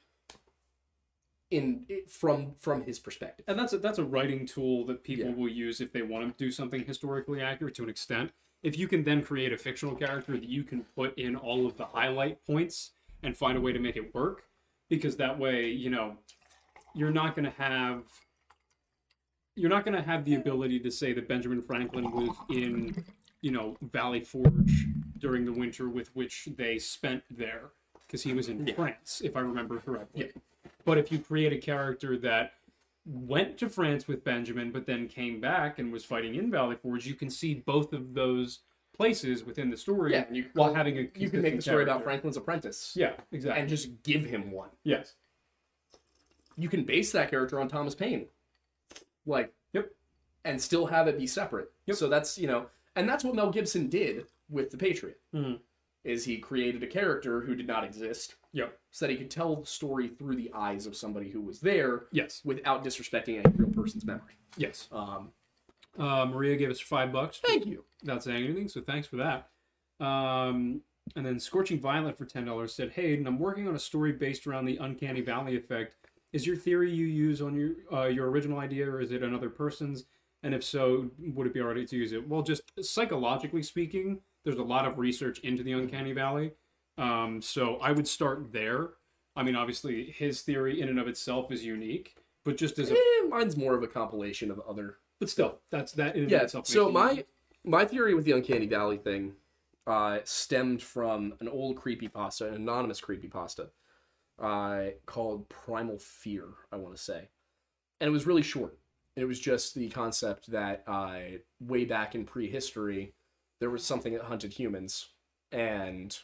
in from from his perspective. And that's a, that's a writing tool that people Yeah. will use if they want to do something historically accurate to an extent. If you can then create a fictional character that you can put in all of the highlight points and find a way to make it work, because that way, you know, you're not going to have you're not going to have the ability to say that Benjamin Franklin was in, you know, Valley Forge during the winter with which they spent there, because he was in Yeah. France, if I remember correctly. Yeah. But if you create a character that went to France with Benjamin, but then came back and was fighting in Valley Forge, you can see both of those places within the story Yeah, and you while call- having a You can make consistent the story about character. Franklin's apprentice. Yeah, exactly. And just give him one. yes. You can base that character on Thomas Paine. Like, Yep. and still have it be separate. Yep. So that's, you know, and that's what Mel Gibson did with The Patriot. Mhm. Is he created a character who did not exist Yep. so that he could tell the story through the eyes of somebody who was there Yes. without disrespecting any real person's memory. Yes. Um, Uh, Maria gave us five bucks. thank you. Without saying anything, so thanks for that. Um, and then Scorching Violet for ten dollars said, Hayden, I'm working on a story based around the Uncanny Valley effect. Is your theory you use on your uh, your original idea, or is it another person's? And if so, would it be alright to use it? Well, just psychologically speaking, there's a lot of research into the Uncanny Valley. Um, so I would start there. I mean, obviously, his theory in and of itself is unique, but just as a... Eh, mine's more of a compilation of other. But still, that's that in and of Yeah. itself. So makes it my unique. my theory with the Uncanny Valley thing uh, stemmed from an old creepypasta, an anonymous creepypasta, uh, called Primal Fear, I want to say. And it was really short. It was just the concept that uh, way back in prehistory, there was something that hunted humans, and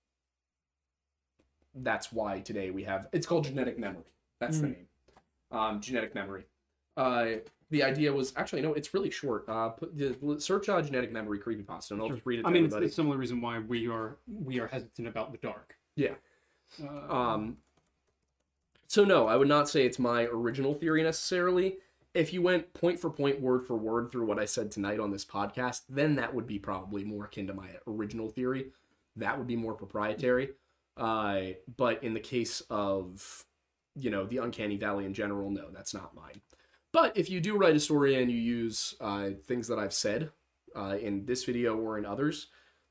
that's why today we have, it's called genetic memory. That's the Mm. name. Um, genetic memory. Uh, the idea was, actually, no, it's really short. Uh, put the, search uh, genetic memory creepypasta, and I'll just read it to I mean, it's everybody. the similar reason why we are we are hesitant about the dark. Yeah. Uh, Um, so no, I would not say it's my original theory necessarily. If you went point for point, word for word through what I said tonight on this podcast, then that would be probably more akin to my original theory. That would be more proprietary. Uh, but in the case of, you know, the Uncanny Valley in general, no, that's not mine. But if you do write a story and you use uh, things that I've said uh, in this video or in others,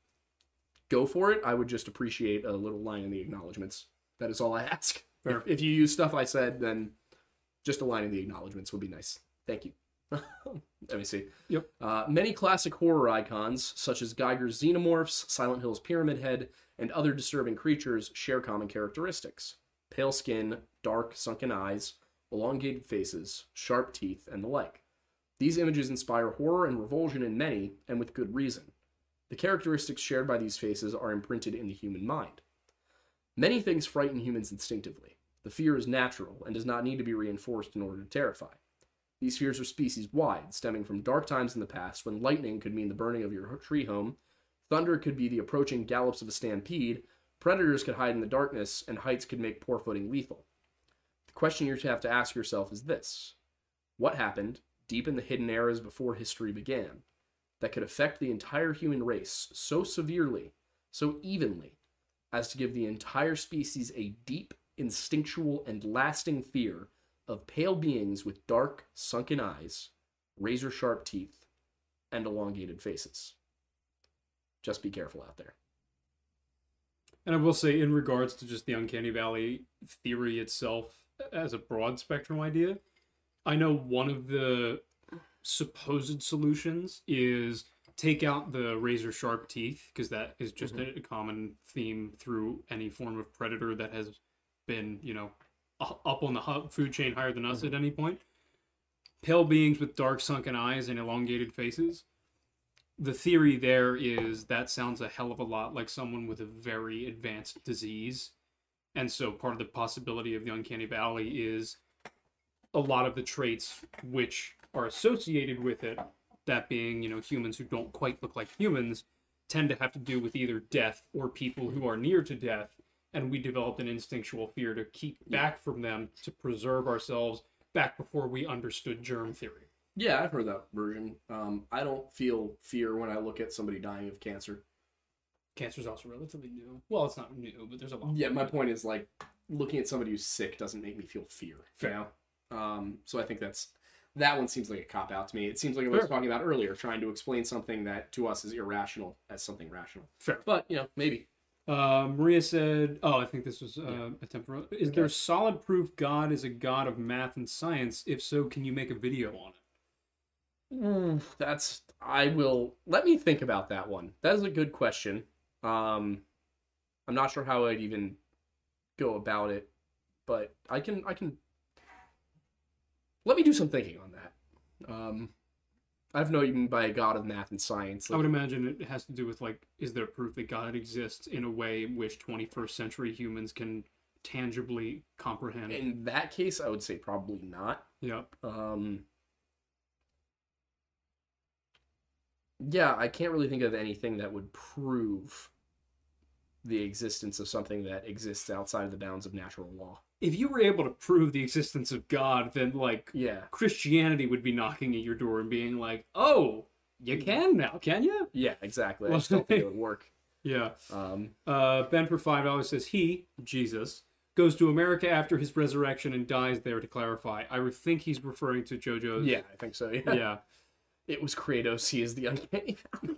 go for it. I would just appreciate a little line in the acknowledgments. That is all I ask. Fair. If, if you use stuff I said, then just a line in the acknowledgments would be nice. Thank you. Let me see. Yep. Uh, many classic horror icons, such as Geiger's Xenomorphs, Silent Hill's Pyramid Head, and other disturbing creatures, share common characteristics. Pale skin, dark, sunken eyes, elongated faces, sharp teeth, and the like. These images inspire horror and revulsion in many, and with good reason. The characteristics shared by these faces are imprinted in the human mind. Many things frighten humans instinctively. The fear is natural and does not need to be reinforced in order to terrify. These fears are species-wide, stemming from dark times in the past when lightning could mean the burning of your tree home, thunder could be the approaching gallops of a stampede, predators could hide in the darkness, and heights could make poor footing lethal. The question you have to ask yourself is this: what happened, deep in the hidden eras before history began, that could affect the entire human race so severely, so evenly, as to give the entire species a deep, instinctual, and lasting fear of pale beings with dark, sunken eyes, razor-sharp teeth, and elongated faces? Just be careful out there. and I will say, in regards to just the Uncanny Valley theory itself as a broad spectrum idea, I know one of the supposed solutions is take out the razor sharp teeth, because that is just Mhm. a, a common theme through any form of predator that has been, you know, u- up on the hu- food chain higher than us Mhm. at any point. Pale beings with dark sunken eyes and elongated faces. The theory there is that sounds a hell of a lot like someone with a very advanced disease. And so part of the possibility of the Uncanny Valley is a lot of the traits which are associated with it, that being, you know, humans who don't quite look like humans, tend to have to do with either death or people who are near to death. And we developed an instinctual fear to keep back from them, to preserve ourselves back before we understood germ theory. Yeah, I've heard that version. Um, I don't feel fear when I look at somebody dying of cancer. Cancer's also relatively new. Well, it's not new, but there's a lot. Yeah, my point is, like, looking at somebody who's sick doesn't make me feel fear. Fair. You know? Um, so I think that's that one seems like a cop out to me. It seems like I was Fair. talking about earlier, trying to explain something that to us is irrational as something rational. Fair. But you know, maybe. Uh, Maria said, oh, I think this was uh, Yeah. a temporal. Is Okay. there solid proof God is a god of math and science? If so, can you make a video on it? That's I will let me think about that one. That is a good question. Um, I'm not sure how I'd even go about it, but I can I can let me do some thinking on that. Um, I have no even by a god of math and science. I would imagine it has to do with, like, is there proof that God exists in a way in which twenty-first century humans can tangibly comprehend? in that case, I would say probably not. Yeah. Um, yeah, I can't really think of anything that would prove the existence of something that exists outside of the bounds of natural law. If you were able to prove the existence of God, then, like, Yeah. Christianity would be knocking at your door and being like, oh, you can now, can you? Yeah, exactly. I just don't think it would work. Yeah. Um, Uh, Ben for five dollars says he, Jesus, goes to America after his resurrection and dies there. To clarify, I would think he's referring to JoJo's. yeah, I think so. Yeah. Yeah. It was Kratos. He is the uncanny.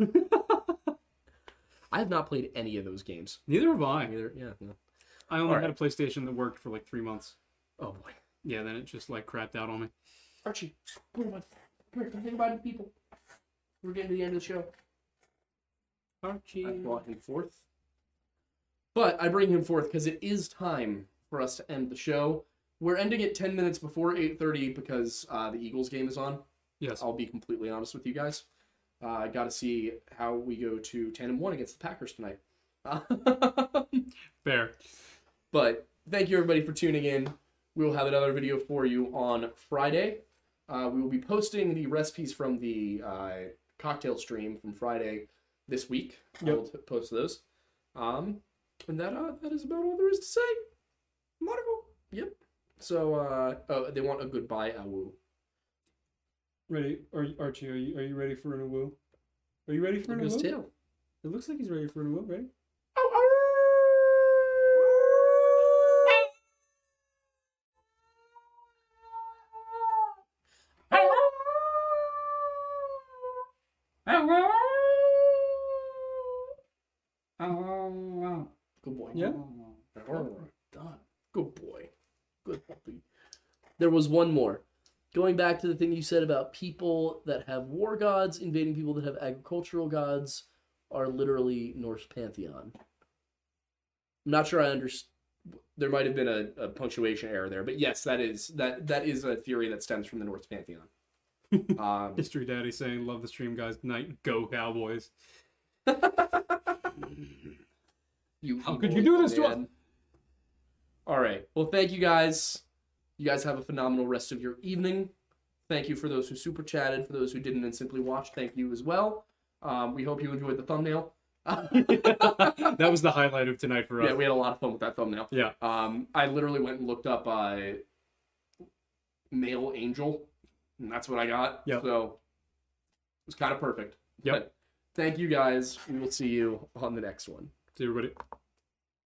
I have not played any of those games. Neither have I. Either. Yeah. No. I only All had a PlayStation that worked for like three months. Oh boy. Yeah, then it just like crapped out on me. Archie, come here, bud. Come here. Think about the people. We're getting to the end of the show. Archie. I brought him forth. But I bring him forth because it is time for us to end the show. We're ending it ten minutes before eight thirty because uh, the Eagles game is on. Yes. I'll be completely honest with you guys. Uh, I got to see how we go to ten and one against the Packers tonight. Fair. But thank you everybody for tuning in. We will have another video for you on Friday. Uh, we will be posting the recipes from the uh, cocktail stream from Friday this week. Yep. I will t- post those. Um, and that uh, that is about all there is to say. Wonderful. Yep. So uh, oh, they want a goodbye, Awu. Ready? Are you, Archie? Are you are you ready for an awoo? Are you ready for Look an at his awoo? tail. It looks like he's ready for an awoo. Ready? Good boy. Yeah. Done. Good boy. Good puppy. There was one more. Going back to the thing you said about people that have war gods invading people that have agricultural gods are literally Norse pantheon. I'm not sure I understand. There might have been a, a punctuation error there, but yes, that is that that is a theory that stems from the Norse pantheon. Um, History Daddy saying, "Love the stream, guys. Night, go Cowboys." you How evil could you do this to man. All right. Well, thank you guys. You guys have a phenomenal rest of your evening. Thank you for those who super chatted. For those who didn't and simply watched, thank you as well. Um, we hope you enjoyed the thumbnail. That was the highlight of tonight for us. Yeah, we had a lot of fun with that thumbnail. Yeah. Um, I literally went and looked up uh, male angel, and that's what I got. Yep. So it was kind of perfect. Yep. But thank you guys. We will see you on the next one. See everybody.